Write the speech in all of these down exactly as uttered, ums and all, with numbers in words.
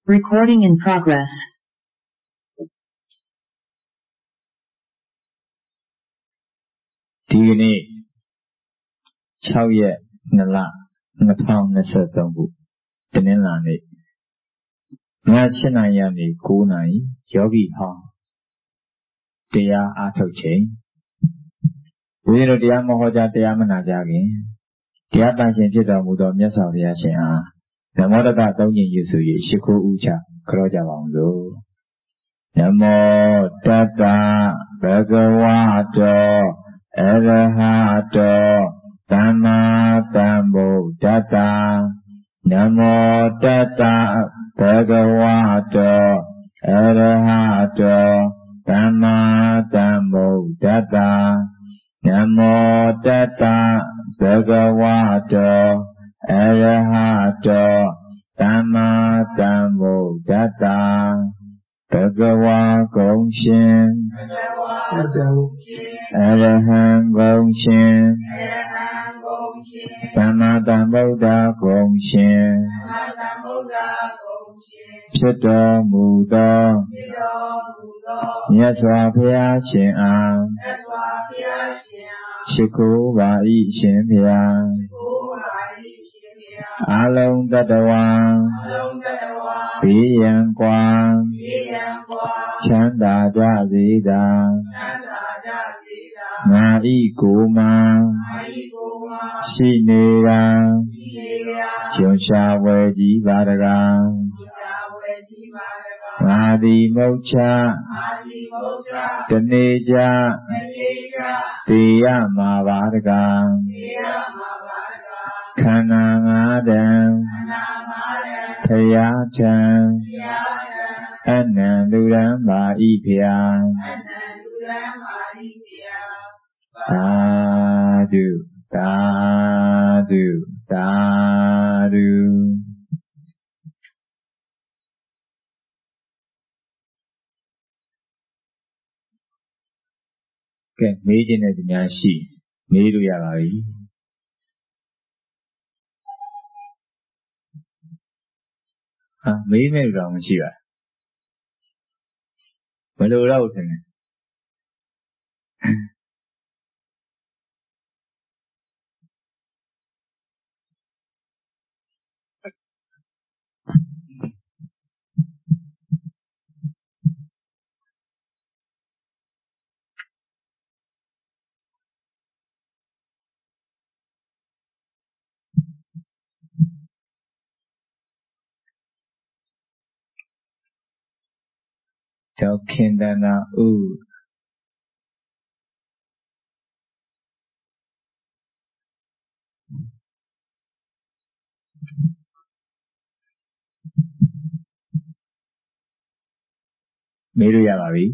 Recording in progress. ဒီကနေ့၆ရက်၂လ၂၀၂၃ခုတနင်္လာနေ့ည၈နာရီကနေ၉နာရီယောဂီဟောင်းတရားအားထုတ်ချိန်ဘုရားတို့တရားမဟောကြားတရားမနာကြခင်တရားပန်ရှင်ဖြစ်တော်မူသောမြတ်စွာဘုရားရှင်အားနမောတတသုံးညင်ယူဆို၍ရှိခိုးဥချကြောကြပါအောင်စို့နမောတတဘဂဝတောအရဟတောသမ္မာသမ္ဗုဒ္ဓတ္တနမောတတဘဂဝတောအရဟတောသမ္မာသမ္ဗုဒ္ဓတ္တနမောတတဘဂဝတောအရဟတောသမ္မာသမ္ဗုဒ္ဓတ္တဘဂဝါဂုံရှင်အရဟံဂုံရှင်သမ္မာသမ္ဗုဒ္ဓဂုံရှင်ဖြစ်တော်မူသောမြတ်စွာဘုရားရှင်အားရှိခိုးပါ၏ရှင်ဘုရားအလုံးတတဝါဘေးရန်ကွာချမ်းသာကြစေသာငါဤကိုယ်မှာရှိနေတာကျွမ်းရှာဝယ်ကြည်ပါတကားငါသည်မုတ်ချတနေ့ကြသေရမှာပါတကားခန္ဓာငါးတံဖယားထံအနန္တုရံပါဤဖျားသာဓုသာဓုသာဓုကဲမေးခြင်းတဲ့သူများရှိမေးလို့ရပါပြီဟာမေးမဲ့လူတော်မရှိပါဘယ်လိုတော့ထင်လဲဒေါခင်တနာဥမေးလို့ရပါပြီ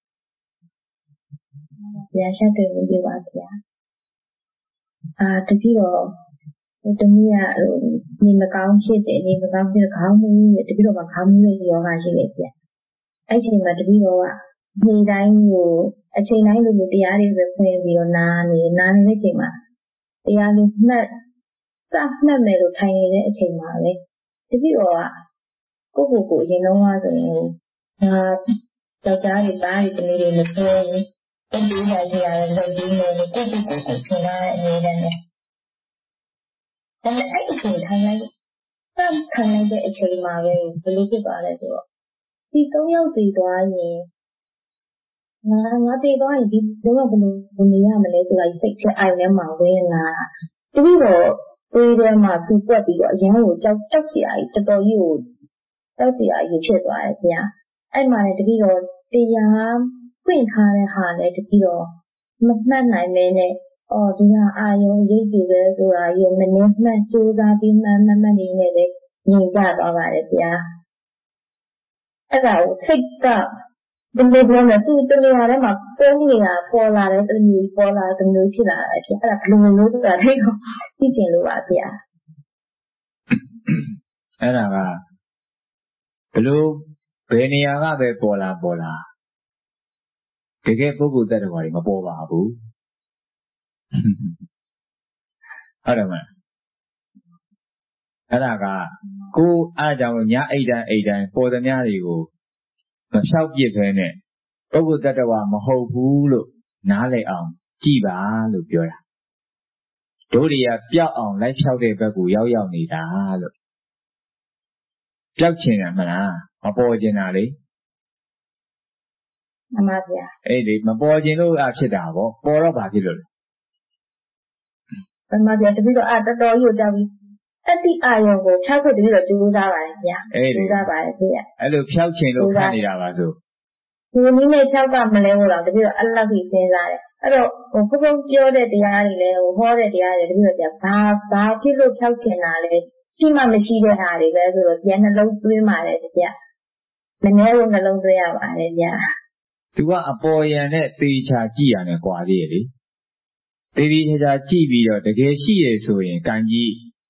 ဘုရားရှောက်တယ်လို့ပြောပါဗျာအာတပည့်တော်ဟိုတမီးကဟိုနေမကောင်းဖြစ်တယ်နေမကောင်းဖြစ်ခေါင်းမူးတပည့်တော်ကခေါင်းမူးရဲ့ယောဂရှိတယ်ဗျာအဲ့ချိန်မှာတပည့်တော်ကနေ့တိုင်းကိုအချိန်တိုင်းလိုလိုတရားတွေပဲဖွင့်ပြီးတော့နားနေနားနေတဲ့ချိန်မှာတရားလေးမှတ်စမှတ်မယ်လို့ထိုင်နေတဲ့အချိန်မှာလေတပည့်တော်ကကိုယ့်ကိုယ်ကိုအရင်တော့ကဆိုရင်ဒါယောက်ျားတွေပါးတွေတမီးတွေမဆိုးဘူးတပည့်တော်ရှိရတယ်လုပ်ပြီးနေကိုယ့်ကိုယ်ကိုယ်ကိုထင်လာတဲ့အနေနဲ့ဒါနဲ့အဲ့အချိန်ထိုင်လိုက်စခံလိုက်တဲ့အချိန်မှာပဲဘယ်လိုဖြစ်သွားလဲဆိုတော့ဒီသုံးယောက်စီသွားရင်ငါငါတည်သွားရင်ဒီတော့ဘယ်လိုဘယ်နေရမလဲဆိုတာစိတ်ထဲအာရုံထဲမှာဝင်လာတပည့်တော်တွေးထဲမှာစူပွက်ပြီးတော့အရင်ကကြောက်ကြောက်စရာကြီးတော်တော်ကြီးကိုကြောက်စရာကြီးဖြစ်သွားတယ်ဗျာအဲ့မှာလည်းတပည့်တော်တရားဖွင့်ထားတဲ့ဟာလည်းတပည့်တော်မမှတ်နိုင်မဲနဲ့အော်ဒီဟာအာယုံရိပ်တွေပဲဆိုတာကြီးကိုမနှင်းမှတ်စူးစမ်းပြီးမှတ်မှတ်မှတ်နေနေပဲညင်ကြသွားပါတယ်ဗျာအဲ့ဒါကိုစိတ်ကဘယ်လိုပြောလဲသူတနေရာထဲမှာပုံနေတာပေါ်လာတဲ့တမျိုးပေါ်လာတဲ့မျိုးဖြစ်လာတယ်ဖြစ်အဲ့ဒါဘယ်လိုမျိုးဆိုတာသိတော့သိကျင်လို့ပါဗျာအဲ့ဒါကဘယ်လိုဘယ်နေရာကပဲပေါ်လာပေါ်လာတကယ်ပုဂ္ဂိုလ်တ attva တွေမပေါ်ပါဘူးဟုတ်တယ်မလားအဲ့ဒါကကိုအားကြောင့်ညအိတ်တန်းအိတ်တန်းပေါ်သမျှတွေကိုမဖြောက်ပြစ်ခဲနဲ့ပုဂ္ဂိုလ်တ attva မဟုတ်ဘူးလို့နားလည်အောင်ကြည်ပါလို့ပြောတာတို့တွေကပျောက်အောင်လိုက်ဖြောက်တဲ့ဘက်ကိုရောက်ရောက်နေတာလို့ပျောက်ချင်တယ်မလားမပေါ်ချင်တာလေမှန်ပါဗျာအဲ့ဒီမပေါ်ချင်လို့အဖြစ်တာပေါ့ပေါ်တော့ဘာဖြစ်လို့လဲမှန်ပါဗျာတပည့်တော်အဲ့တော်တော်ကြီးကိုကြောက်ပြီးအဲ့ဒီအာယုံကိုဖြောက်ဖို့တပည့်တော်ကြိုးစားပါတယ်ဗျာကြိုးစားပါတယ်ဗျာအဲ့လိုဖြောက်ချင်လို့ခတ်နေတာပါဆိုဒီနည်းနဲ့ဖြောက်ကမလဲလို့တော့တပည့်တော်အဲ့လောက်ကြီးစဉ်းစားတယ်အဲ့တော့ဟိုဘုဘုံပြောတဲ့တရားတွေလည်းဟိုဟောတဲ့တရားတွေတပည့်တော်ပြဘာဘာဖြစ်လို့ဖြောက်ချင်တာလဲရှိမှမရှိတဲ့ဟာတွေပဲဆိုတော့ပြန်နှလုံးသွင်းပါတယ်ဗျာမနှဲလို့နှလုံးသွင်းရပါတယ်ဗျာသူကအပေါ်ယံနဲ့သေချာကြည့်ရတယ်ကွာသေးရဲ့လေသေသေးချာချာကြည့်ပြီးတော့တကယ်ရှိရဆိုရင်ကံကြီး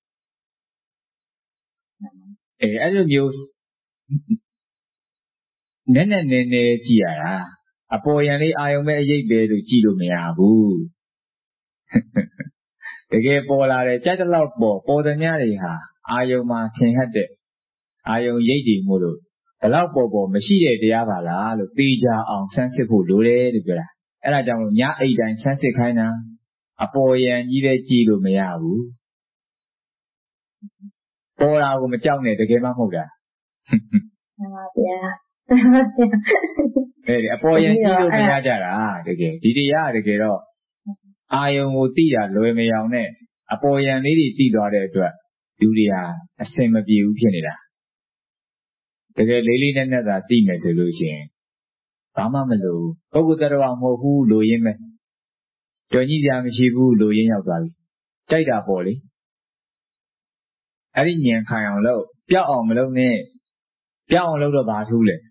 အဲအဲ့လိုမျိုးနည်းနည်းနည်းနည်းကြည့်ရတာအပေါ်ယံလေးအာယုံပဲအရေးပဲလို့ကြည့်လို့မရဘူးတကယ်ပေါ်လာတယ်ကြိုက်တဲ့လောက်ပေါ်ပေါ်သမျှတွေဟာအာယုံမှာထင်ဟပ်တဲ့အာယုံရိပ်တည်မှုလို့ဘလောက်ပေါ်ပေါ်မရှိတဲ့တရားပါလားလို့သိကြအောင်ဆန်းစစ်ဖို့လိုတယ်လို့ပြောတာအဲ့ဒါကြောင့်ညအိတ်တိုင်းဆန်းစစ်ခိုင်းတာအပေါ်ယံကြီးပဲကြည့်လို့မရဘူးပေါ်တာကိုမကြောက်နဲ့တကယ်မှမဟုတ်တာမှန်ပါဗျာအဲ့ဒီအပေါ်ယံကြည့်လို့မရကြတာတကယ်ဒီတရားတကယ်တော့အာယုံကိုသိတာလွယ်မရောင်နဲ့အပေါ်ယံလေးတွေသိသွားတဲ့အတွက်လူတွေဟာအစင်မပြေဘူးဖြစ်နေတာတကယ်လေးလေးနက်နက်သာသိမယ်ဆိုလို့ရှိရင်ဘာမှမလိုပုဂ္ဂိုလ်တ attva မဟုတ်ဘူးလို့ရင်းမဲ့တော်ကြီးစရာမရှိဘူးလို့ရင်းရောက်သွားပြီတိုက်တာပေါ့လေအဲ့ဒီဉာဏ်ခံအောင်လို့ပျောက်အောင်မလုပ်နဲ့ပျောက်အောင်လုပ်တော့ဘာထူးလဲ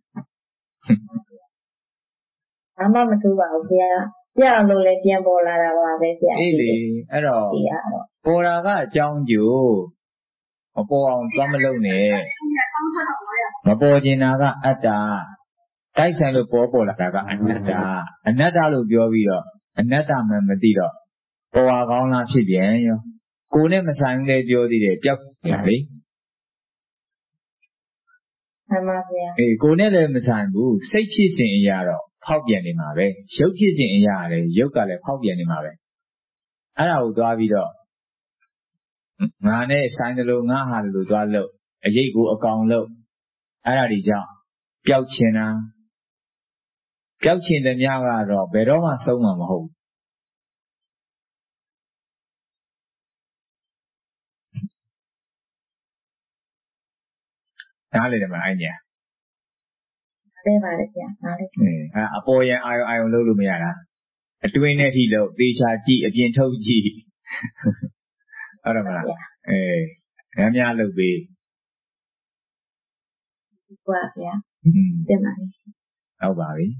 ဘာမှမထူးပါဘူးဗျာပျောက်အောင်လုပ်လဲပြန်ပေါ်လာတာပါပဲဗျာအေးလေအဲ့တော့ပေါ်တာကအကြောင်းကျိုးမပေါ်အောင်သွားမလုပ်နဲ့မပေါ်ကျင်တာကအတ္တတိုက်ဆိုင်လို့ပေါ်ပေါ်လာတာကအနတ္တအနတ္တလို့ပြောပြီးတော့အနတ္တမှမသိတော့ပေါ်ပါကောင်းလားဖြစ်ပြန်ရောကိုယ်နဲ့မဆိုင်ဘူးလေပြောသေးတယ်ပျောက်နေတာလေမှန်ပါဗျာအေးကိုယ်နဲ့လည်းမဆိုင်ဘူးစိတ်ဖြစ်စဉ်အရာတော့ဖောက်ပြန်နေမှာပဲရုပ်ဖြစ်စဉ်အရာလည်းရုပ်ကလည်းဖောက်ပြန်နေမှာပဲအဲ့ဒါကိုသွားပြီးတော့ငါနဲ့ဆိုင်တယ်လို့ငါဟာတယ်လို့သွားလို့အရေးကိုအကောင်လို့အဲ့ဒါတွေကြောင့်ပျောက်ချင်တာပျောက်ချင်တဲ့များကတော့ဘယ်တော့မှဆုံးမှာမဟုတ်နားလေတယ်မအဲ့ညာသိပါတယ်ဗျာနားလေအဲအပေါ်ယံအာယုံအာယုံလုပ်လို့မရတာအတွင်းနဲ့ထိလို့သေချာကြည့်အပြင်ထုတ်ကြည့်ဟုတ်တယ်မလားအေးများများလုပ်ပေးဟုတ်ပါဗျာတင်ပါပြီဟုတ်ပါပြီ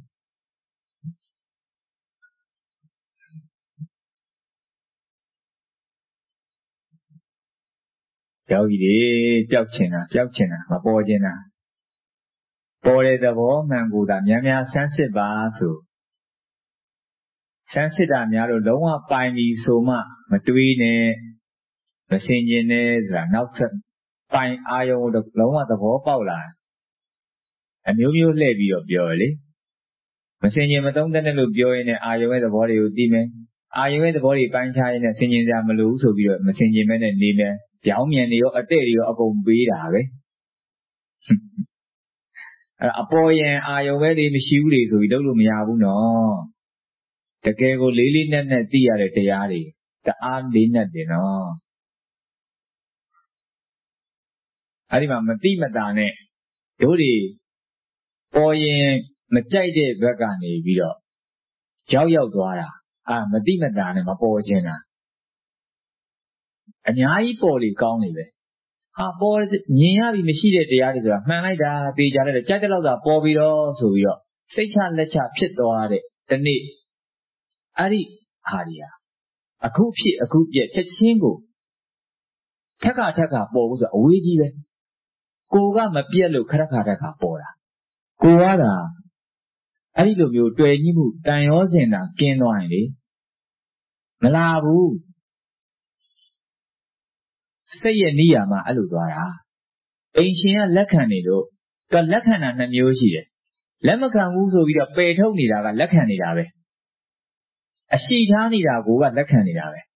ယောဂီတွေပျောက်ချင်တာပျောက်ချင်တာမပေါ်ချင်တာပေါ်တဲ့သဘောမှန်ကိုသာများများဆန်းစစ်ပါဆိုဆန်းစစ်တာများလို့လုံးဝပိုင်ပြီဆိုမှမတွေးနဲ့မစင်ကျင်နဲ့ဆိုတာနောက်ဆက်ပိုင်အာယုံကိုလုံးဝသဘောပေါက်လာအမျိုးမျိုးလှည့်ပြီးတော့ပြောရလေမစင်ကျင်မသုံးသပ်နဲ့လို့ပြောရင်းနဲ့အာယုံရဲ့သဘောတွေကိုသိမယ်အာယုံရဲ့သဘောတွေပိုင်းခြားရင်းနဲ့စင်ကျင်စရာမလိုဘူးဆိုပြီးတော့မစင်ကျင်မဲနဲ့နေမယ်ပြောင်းမြန်တွေရောအတဲ့တွေရောအကုန်ပေးတာပဲအဲ့အပေါ်ယံအာယုံပဲလေးမရှိဘူးလေဆိုပြီးလုပ်လို့မရဘူးနော်တကယ်ကိုလေးလေးနက်နက်သိရတဲ့တရားတွေတအားလေးနက်တယ်နော်အဲ့ဒီမှာမတိမတာနဲ့တို့တွေပေါ်ရင်မကြိုက်တဲ့ဘက်ကနေပြီးတော့ရောက်ရောက်သွားတာအာမတိမတာနဲ့မပေါ်ခြင်းတာအများကြီးပေါ်လေကောင်းနေပဲဟာပေါ်မြင်ရပြီမရှိတဲ့တရားတွေဆိုတာမှန်လိုက်တာသေချာတယ်ကြိုက်တဲ့လောက်သာပေါ်ပြီးတော့ဆိုပြီးတော့စိတ်ချလက်ချဖြစ်သွားတဲ့ဒီနေ့အဲ့ဒီဟာတွေဟာအခုဖြစ်အခုပြက်ချက်ချင်းကိုထက်ခါထက်ခါပေါ်ဘူးဆိုတာအဝေးကြီးပဲကိုကမပြက်လို့ခရက်ခါတက်ခါပေါ်တာကိုကသာအဲ့ဒီလိုမျိုးတွေ့ကြီးမှုတန်ရောစင်တာကင်းသွားရင်လေမလာဘူးစိတ်ရဲ့နိယာမအဲ့လိုသွားတာအိမ်ရှင်ကလက်ခံနေလို့ကလက်ခံတာနှစ်မျိုးရှိတယ်လက်မခံဘူးဆိုပြီးတော့ပယ်ထုတ်နေတာကလက်ခံနေတာပဲအရှိထားနေတာကိုကလက်ခံနေတာပဲ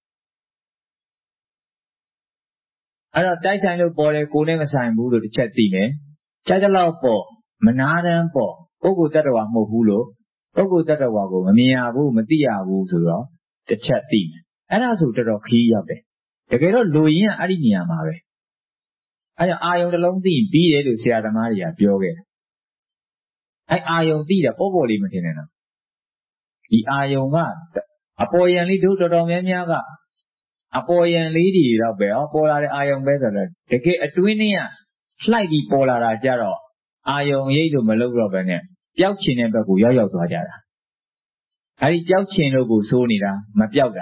အဲ့တော့တိုက်ဆိုင်လို့ပေါ်တယ်ကိုယ်နဲ့မဆိုင်ဘူးလို့တစ်ချက်သိမယ်ကြကြလောက်ပေါ်မနာတမ်းပေါ်ပုဂ္ဂိုလ်တ attva မဟုတ်ဘူးလို့ပုဂ္ဂိုလ်တ attva ကိုမမြင်ရဘူးမသိရဘူးဆိုတော့တစ်ချက်သိမယ်အဲ့ဒါဆိုတော်တော်ခီးရောက်တယ်တကယ်တော့လူရင်းကအဲ့ဒီနေရာမှာပဲအဲ့ဒါအာယုံတစ်လုံးသိပြီးတယ်လို့ဆရာသမားတွေကပြောခဲ့တယ်အဲ့အာယုံသိတာပေါ်ပေါ်လေးမထင်နဲ့နော်ဒီအာယုံကအပေါ်ယံလေးတို့တော်တော်များများကအပေါ်ယံလေးတွေတော့ပဲဟောပေါ်လာတဲ့အာယုံပဲဆိုတော့တကယ်အတွင်းထဲကလှိုက်ပြီးပေါ်လာတာကြတော့အာယုံရိပ်လို့မလုပ်တော့ပဲနဲ့ပျောက်ချင်တဲ့ဘက်ကိုရောက်ရောက်သွားကြတာအဲ့ဒီပျောက်ချင်လို့ကိုစိုးနေတာမပျောက်တာ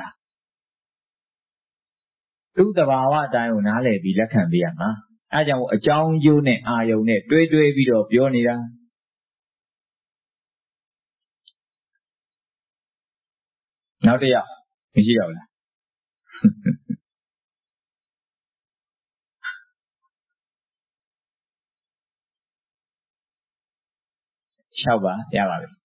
သူ့တဘာဝအတိုင်းကိုနားလည်ပြီးလက်ခံပေးရမှာအဲကြောင့်အကြောင်းကျိုးနဲ့အာယုံနဲ့တွဲတွဲပြီးတော့ပြောနေတာနောက်တစ်ယောက်မရှိတော့ဘူးလားရှောက်ပါရပါပြီ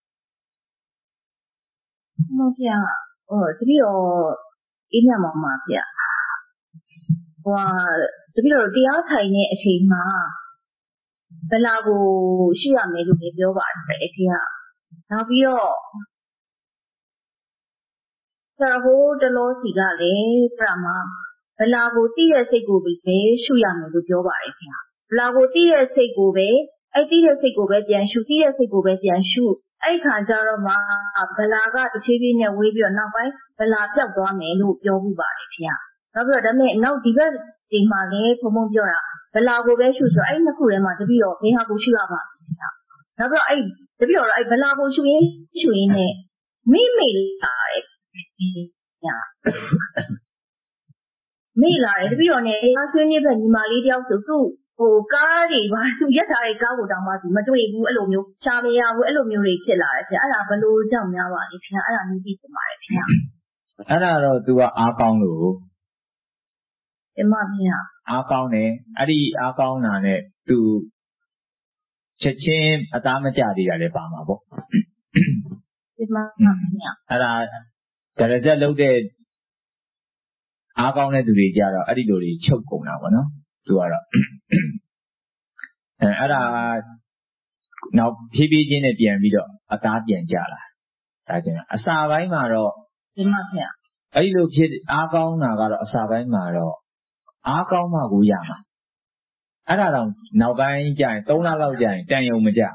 ဟုတ်ဗျာဟိုတပည့်တော်အေးမြမှာမှာဗျာဟိုတပည့်တော်တရားထိုင်တဲ့အချိန်မှာဘလာကိုရှိရမယ်လို့ပြောပါတယ်ခင်ဗျာနောက်ပြီးတော့ဆရာဟိုတလို့စီကလည်းပြမှာဘလာကိုတည့်ရဲ့စိတ်ကိုပဲရှုရမယ်လို့ပြောပါတယ်ခင်ဗျာဘလာကိုတည့်ရဲ့စိတ်ကိုပဲအဲ့တည့်ရဲ့စိတ်ကိုပဲပြန်ရှုတည့်ရဲ့စိတ်ကိုပဲပြန်ရှုအဲ့ခါကျတော့မှဗလာကတစ်ဖြည်းဖြည်းနဲ့ဝေးပြီးတော့နောက်ပိုင်းဗလာပြောက်သွားမယ်လို့ပြောမှုပါတယ်ခင်ဗျာနောက်ပြီးတော့ဒါမဲ့နောက်ဒီဘက်ဒီမှာလည်းဘုံဘုံပြောတာဗလာကိုပဲရှုဆိုအဲ့နှစ်ခုထဲမှာတပည့်တော်ဘယ်ဟာကိုရှုရမှာခင်ဗျာနောက်ပြီးတော့အဲ့တပည့်တော်အဲ့ဗလာကိုရှုရင်းရှုရင်းနဲ့မိမိလာတယ်ခင်ဗျာမိလာတယ်တပည့်တော်နဲ့အားဆွေးနွေးဖက်ညီမလေးတယောက်ဆိုသူ့ဟိုကားတွေပါသူရက်ထားတဲ့ကားကိုတောင်မှသူမတွေ့ဘူးအဲ့လိုမျိုးရှားမရဘူးအဲ့လိုမျိုးတွေဖြစ်လာတယ်ခင်ဗျအဲ့ဒါဘလို့ကြောက်များပါလဲခင်ဗျအဲ့ဒါမျိုးသိချင်ပါတယ်ခင်ဗျအဲ့ဒါတော့ तू ကအားကောင်းလို့ဒီမှာခင်ဗျအားကောင်းတယ်အဲ့ဒီအားကောင်းတာနဲ့ तू ချက်ချင်းအသားမကျသေးတာလည်းပါမှာပေါ့ဒီမှာခင်ဗျအဲ့ဒါဒါရဇက်လုပ်တဲ့အားကောင်းတဲ့သူတွေကြတော့အဲ့ဒီလိုတွေချုပ်ကုန်တာပေါ့နော်သူကတော့အဲအဲ့ဒါနောက်ဖြည်းဖြည်းချင်းနဲ့ပြန်ပြီးတော့အသားပြန်ကျလာဒါကျင်အစာပိုင်းမှာတော့ဒီမှာခင်ဗျအဲ့ဒီလိုဖြစ်အားကောင်းတာကတော့အစာပိုင်းမှာတော့အားကောင်းမှကိုရမှာအဲ့ဒါတော့နောက်ပိုင်းကျရင်သုံးလလောက်ကျရင်တန်ယုံမကြ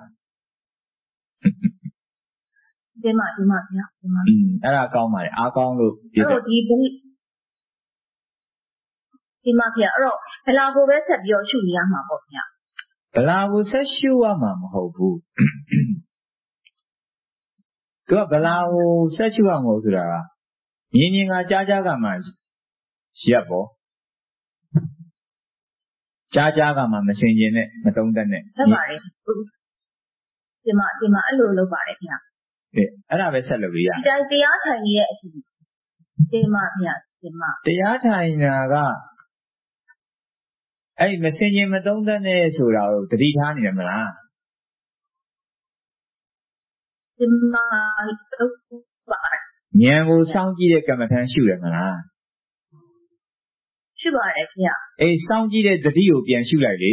ဒီမှာဒီမှာခင်ဗျဒီမှာอืมအဲ့ဒါကောင်းပါလေအားကောင်းလို့အဲ့တော့ဒီဒီမှာခင်ဗျအဲ့တော့ဘလာကိုပဲဆက်ပြီးတော့ရှုနေရမှာပေါ့ခင်ဗျဗလာကိုဆက်ရှုရမှာမဟုတ်ဘူးသူကဗလာကိုဆက်ရှုရမှာမဟုတ်ဆိုတာကမြင်မြင်ကကြားကြားကမှရပ်ပေါ့ကြားကြားကမှမစင်ကျင်နဲ့မသုံးတတ်နဲ့ဟုတ်ပါတယ်ဒီမှာဒီမှာအဲ့လိုလုပ်ပါတယ်ခင်ဗျအဲအဲ့ဒါပဲဆက်လုပ်လို့ရတယ်ဒီတိုင်းတရားထိုင်နေတဲ့အချိန်ဒီမှာခင်ဗျဒီမှာတရားထိုင်တာကအဲ့မစင်ကျင်မသုံးတတ်နဲ့ဆိုတာကိုသတိထားနေတယ်မလားဒီမှာတော့ပါဉာဏ်ကိုစောင့်ကြည့်တဲ့ကမ္မထမ်းရှုတယ်မလားရှုပါတယ်ခင်ဗျအေးစောင့်ကြည့်တဲ့သတိကိုပြန်ရှုလိုက်လေ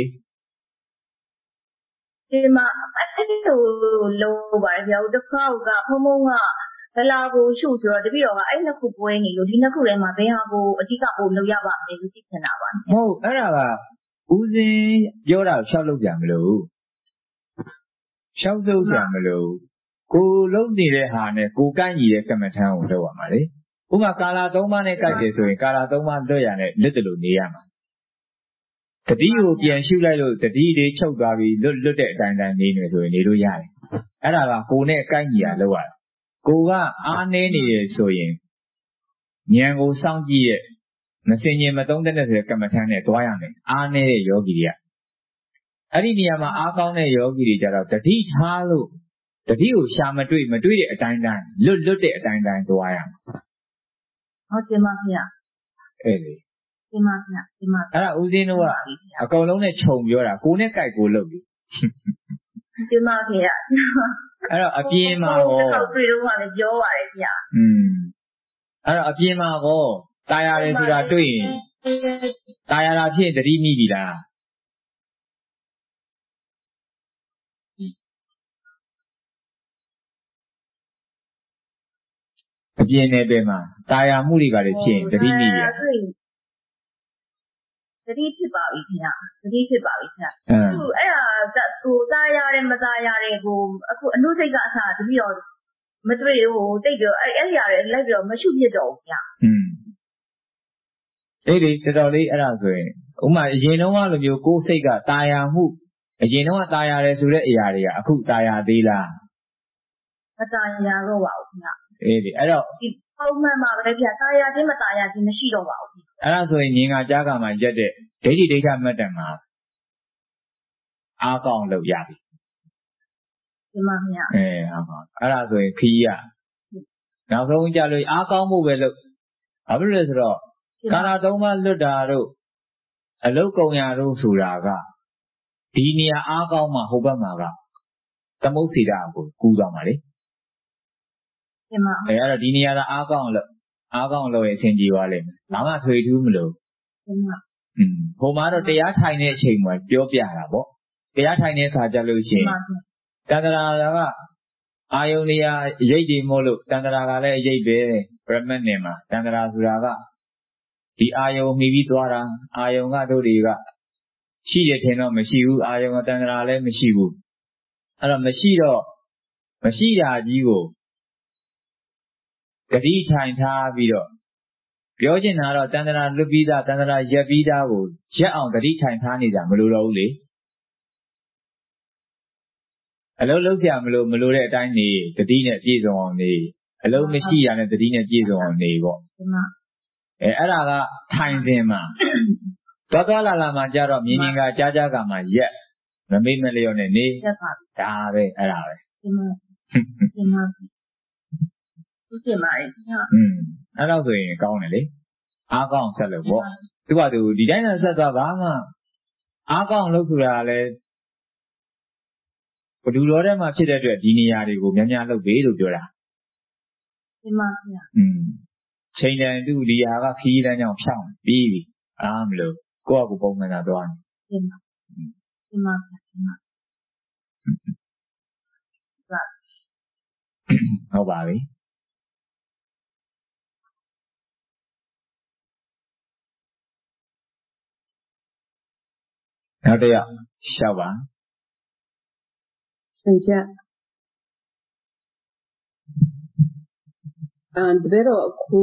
ဒီမှာအဲ့လိုလုပ်ပါတယ်ဗျာတစ်ခါကဖုံဖုံကဘလာကိုရှုဆိုတော့တပည့်တော်ကအဲ့နှစ်ခုပွဲနေလို့ဒီနှစ်ခုထဲမှာဘယ်ဟာကိုအဓိကပို့လုပ်ရပါမယ်လို့သိချင်တာပါမဟုတ်အဲ့ဒါကဦးစင်းပြောတာကိုရှောက်လုပ်ကြမလို့ရှောက်စုပ်ကြမလို့ကိုလုံးနေတဲ့ဟာနဲ့ကိုကိုက်ညီတဲ့ကမ္မထမ်းကိုလုပ်ရမှာလေဥပမာကာလာသုံးပါးနဲ့ကိုက်တယ်ဆိုရင်ကာလာသုံးပါးလွတ်ရနဲ့လွတ်တယ်လို့နေရမှာတတိကိုပြန်ရှုလိုက်လို့တတိတွေချုပ်သွားပြီးလွတ်လွတ်တဲ့အတိုင်းတိုင်းနေနေဆိုရင်နေလို့ရတယ်အဲ့ဒါကကိုနဲ့ကိုက်ညီတာလုပ်ရတာကိုကအားနည်းနေတယ်ဆိုရင်ဉာဏ်ကိုစောင့်ကြည့်ရဲ့မစင်ញင်မသုံးတဲ့ဆိုတဲ့ကမ္မထမ်းနဲ့တွားရမယ်အားနည်းတဲ့ယောဂီတွေကအဲ့ဒီနေရာမှာအားကောင်းတဲ့ယောဂီတွေကြတော့တတိထားလို့တတိကိုရှာမတွေ့မတွေ့တဲ့အတိုင်းတိုင်းလွတ်လွတ်တဲ့အတိုင်းတိုင်းတွားရမှာဟုတ်တယ်မခင်ဗျအဲ့ဒီဒဒီမှာဗျဒီမှာအဲ့ဒါဦးစင်းတို့ကအကုန်လုံးနဲ့ခြုံပြောတာကိုနဲ့ကြိုက်ကိုလုပ်ပြီဒီမှာဗျအဲ့တော့အပြင်မှာကောတွေ့တော့မှလည်းပြောပါတယ်ဗျอืมအဲ့တော့အပြင်မှာကောตายရတယ်ဆိုတာတွေ့ရင်ตายရတာဖြစ်သတိမိပြီလားအပြင်နယ်ပယ်မှာตายရမှုတွေပါလေဖြစ်ရင်သတိမိရသတိဖြစ်ပါပြီခင်ဗျသတိဖြစ်ပါပြီခင်ဗျအခုအဲ့ဒါဟိုตายရတယ်မตายရတယ်ကိုအခုအနုစိတ်ကအစားတပြီးတော့မတွေ့ဟိုတိတ်ပြီးအဲ့အဲ့ရတယ်လိုက်ပြီးတော့မရှုဖြစ်တော့ဘူးခင်ဗျอืมအေးလေတော်တော်လေးအဲ့ဒါဆိုရင်ဥမာအရင်တုန်းကလိုမျိုးကိုယ်စိတ်ကตายရမှုအရင်တုန်းကตายရတယ်ဆိုတဲ့အရာတွေကအခုตายရသေးလားမตายရတော့ပါဘူးခင်ဗျအေးလေအဲ့တော့ဒီပုံမှန်ပါပဲဗျตายရခြင်းမตายရခြင်းမရှိတော့ပါဘူးအဲ့ဒါဆိုရင်ငင်္ဂါကြားကမှာရက်တဲ့ဒိဋ္ဌိဒိဋ္ဌမတ္တမှာအားကောင်းလို့ရပြီဒီမှာမြတ်အဲဟုတ်ပါအဲ့ဒါဆိုရင်ခီးရနောက်ဆုံးကြလို့အားကောင်းမှုပဲလို့ဘာဖြစ်လို့လဲဆိုတော့ကာလသုံးပါးလွတ်တာတို့အလုတ်ကုံရတို့ဆိုတာကဒီနေရာအားကောင်းမှဟိုဘက်မှာကသမုတ်စီတာကိုကူးသွားမှာလေဒီမှာအဲအဲ့တော့ဒီနေရာကအားကောင်းလို့အားကောင်းလို့ရင်အဆင်ပြေသွားလိမ့်မယ်ဘာမှထွေထူးမလို့ဒီမှာอืมဟိုမှာတော့တရားထိုင်တဲ့အချိန်မှာပြောပြတာပေါ့တရားထိုင်တဲ့အခါကျလို့ရှိရင်တန္တရာကအာယုန်နေရာရိတ်တွေမို့လို့တန္တရာကလည်းရိတ်ပဲပရမတ်နယ်မှာတန္တရာဆိုတာကဒီအာယုန်မိပြီးသွားတာအာယုန်ကတို့တွေကရှိရထင်တော့မရှိဘူးအာယုန်ကတန္တရာလည်းမရှိဘူးအဲ့တော့မရှိတော့မရှိတာကြီးကိုဂတိထိုင်ထားပြီးတော့ပြောချင်တာတော့တန္တရာလွတ်ပြီးသားတန္တရာရက်ပြီးသားကိုရက်အောင်ဂတိထိုင်ထားနေကြမလို့တော့ဘူးလေအလုံးလုံးဆရာမလို့မလို့တဲ့အတိုင်းနေဂတိနဲ့ပြည့်စုံအောင်နေအလုံးမရှိရတဲ့ဂတိနဲ့ပြည့်စုံအောင်နေပေါ့အဲအဲ့ဒါကထိုင်စဉ်မှာသွားသွားလာလာမှာကြတော့မြင်မြင်ကကြားကြားကမှရက်မမေ့မလျော့နဲ့နေဒါပဲအဲ့ဒါပဲဒီမှာဒီမှာဒီပြင်ပါလေอืมအဲ့တော့ဆိုရင်ကောင်းတယ်လေအားကောင်းဆက်လို့ပေါ့သူကသူဒီတိုင်းနဲ့ဆက်သွားဘာမှအားကောင်းလို့ဆိုတာလည်းဘဒူတော်ထဲမှာဖြစ်တဲ့အတွက်ဒီနေရာတွေကိုများများလုပ်ပေးလို့ပြောတာဒီမှာဗျာอืมချိန်တန်သူဒီဟာကခီးတန်းကြောင့်ဖြောင်းပြီးပြီအားမလို့ကိုယ့်အကူပုံမှန်သာသွားနေဒီမှာဒီမှာဒီမှာဟုတ်ပါပြီနောက်တစ်ယောက်ရှောက်ပါရှင်ကျအဲတပည့်တော်အခု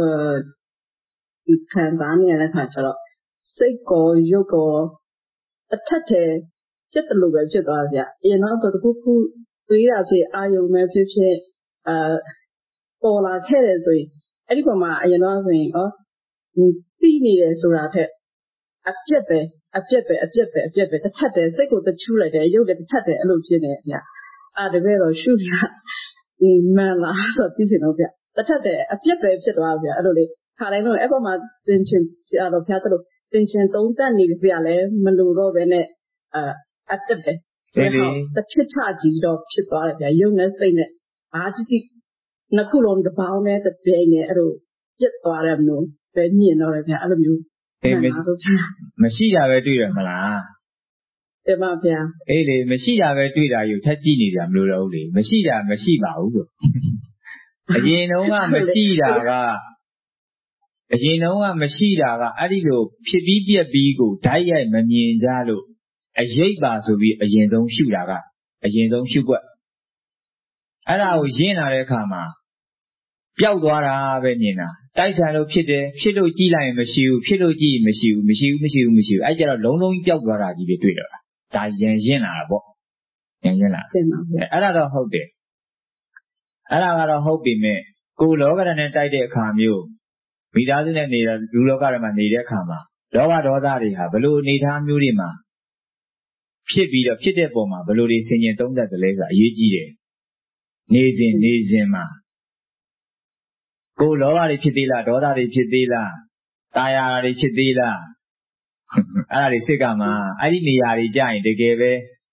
ခံစားနေရတဲ့ခါကျတော့စိတ်ကောရုပ်ကောအထက်ထဲပြတ်တယ်လို့ပဲဖြစ်သွားဗျအရင်တော့တခုခုတွေးတာဖြစ်အာယုံပဲဖြစ်ဖြစ်အဲပေါ်လာခဲ့တယ်ဆိုရင်အဲ့ဒီပုံမှာအရင်တော့ဆိုရင်ဩသိနေတယ်ဆိုတာထက်အပြက်ပဲအပြက်ပဲအပြက်ပဲအပြက်ပဲတစ်ထက်တည်းစိတ်ကိုတချူးလိုက်တယ်ရုပ်လည်းတစ်ထက်တည်းအဲ့လိုဖြစ်နေဗျအဲ့တပည့်တော်ရှုပြဒီမှန်လားဆိုသိချင်တော့ဗျတစ်ထက်တည်းအပြက်ပဲဖြစ်သွားဗျအဲ့လိုလေခါတိုင်းတော့အဲ့ပေါ်မှာသင်ချင်ဆရာတော်ဖျားတို့သင်ချင်သုံးသက်နေကြရလဲမလို့တော့ပဲနဲ့အဲအပြက်ပဲဒီလေတစ်ဖြစ်ချကြီးတော့ဖြစ်သွားတယ်ဗျရုပ်နဲ့စိတ်နဲ့ဘာကြည့်ကြည့်နှစ်ခုလုံးတစ်ပေါင်းနဲ့တစ်ပြိုင်နဲ့အဲ့လိုပြတ်သွားတယ်မျိုးပဲမြင်တော့တယ်ဗျအဲ့လိုမျိုးအေးမရှိတာပဲတွေ့ရမလားတင်ပါဗျာအေးလေမရှိတာပဲတွေ့တာယူထက်ကြည့်နေကြမလို့တော့ဘူးလေမရှိတာမရှိပါဘူးဆိုအရင်တုန်းကမရှိတာကအရင်တုန်းကမရှိတာကအဲ့ဒီလိုဖြစ်ပြီးပြက်ပြီးကိုဓာတ်ရိုက်မမြင်ကြလို့အရေးပါဆိုပြီးအရင်ဆုံးရှုတာကအရင်ဆုံးရှုွက်အဲ့ဒါကိုရင်းလာတဲ့အခါမှာပျောက်သွားတာပဲမြင်တာတိုက်ဆန်လို့ဖြစ်တယ်ဖြစ်လို့ကြည့်လိုက်ရင်မရှိဘူးဖြစ်လို့ကြည့်ရင်မရှိဘူးမရှိဘူးမရှိဘူးမရှိဘူးအဲ့ကြတော့လုံးလုံးပျောက်သွားတာကြီးပဲတွေ့တော့တာဒါရန်ရင်းလာတာပေါ့ရန်ရင်းလာတယ်ပါဗျအဲ့ဒါတော့ဟုတ်တယ်အဲ့ဒါကတော့ဟုတ်ပြီမဲ့ကိုလောကဓာတ်နဲ့တိုက်တဲ့အခါမျိုးမိသားစုနဲ့နေတဲ့လူလောကဓာတ်မှာနေတဲ့အခါမှာလောဘဒေါသတွေဟာဘလို့အနေထားမျိုးတွေမှာဖြစ်ပြီးတော့ဖြစ်တဲ့ပုံမှာဘလို့တွေဆင်ញင်သုံးသပ်တယ်လဲဆိုတာအရေးကြီးတယ်နေစဉ်နေစဉ်မှာကိုလောဘတွေဖြစ်သေးလားဒေါသတွေဖြစ်သေးလားตายาတွေဖြစ်သေးလားအဲ့ဒါတွေစိတ်ကမှအဲ့ဒီနေရာတွေကြာရင်တကယ်ပဲ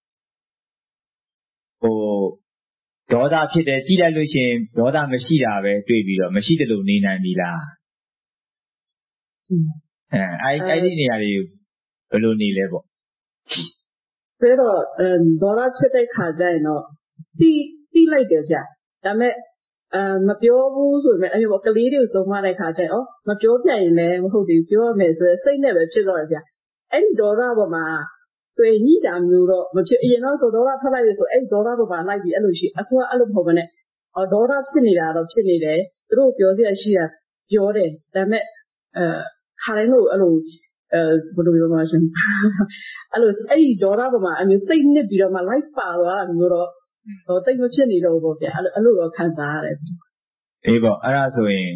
ဟိုဒေါသဖြစ်တယ်ကြည့်လိုက်လို့ရှိရင်ဒေါသမရှိတာပဲတွေ့ပြီးတော့မရှိတယ်လို့နေနိုင်ပြီလားအဲအဲ့အဲ့ဒီနေရာတွေဘယ်လိုနေလဲပေါ့ပြီးတော့ဒေါသဖြစ်တဲ့ခါကျရင်တော့တီးတီးလိုက်တယ်ဗျဒါမဲ့အဲမပြောဘူးဆိုပေမဲ့အဲ့ဒီကလေးတွေကိုစုံမတဲ့ခါကျရင်ဩမပြောပြရင်လည်းမဟုတ်ဘူးပြောရမယ်ဆိုရယ်စိတ်နဲ့ပဲဖြစ်တော့တယ်ဗျအဲ့ဒီဒေါသပေါ်မှာတွေ့ညိတာမျိုးတော့မဖြစ်အရင်တော့ဆိုဒေါသထွက်လိုက်ပြီဆိုအဲ့ဒီဒေါသပေါ်မှာလိုက်ပြီးအဲ့လိုရှိအခုကအဲ့လိုမဟုတ်ဘဲနဲ့အော်ဒေါသဖြစ်နေတာတော့ဖြစ်နေတယ်သူတို့ပြောစရာရှိတာပြောတယ်ဒါမဲ့အဲခါတိုင်းလို့အဲ့လိုအဲဘယ်လိုပြောမှရှင်အဲ့လိုအဲ့ဒီဒေါသပေါ်မှာအမျိုးစိတ်နစ်ပြီးတော့မှလိုက်ပါသွားတာမျိုးတော့ဟိုတိတ်မဖြစ်နေတော့ဘူးဗျအဲ့လိုအဲ့လိုတော့ခံစားရတယ်အေးပေါ့အဲ့ဒါဆိုရင်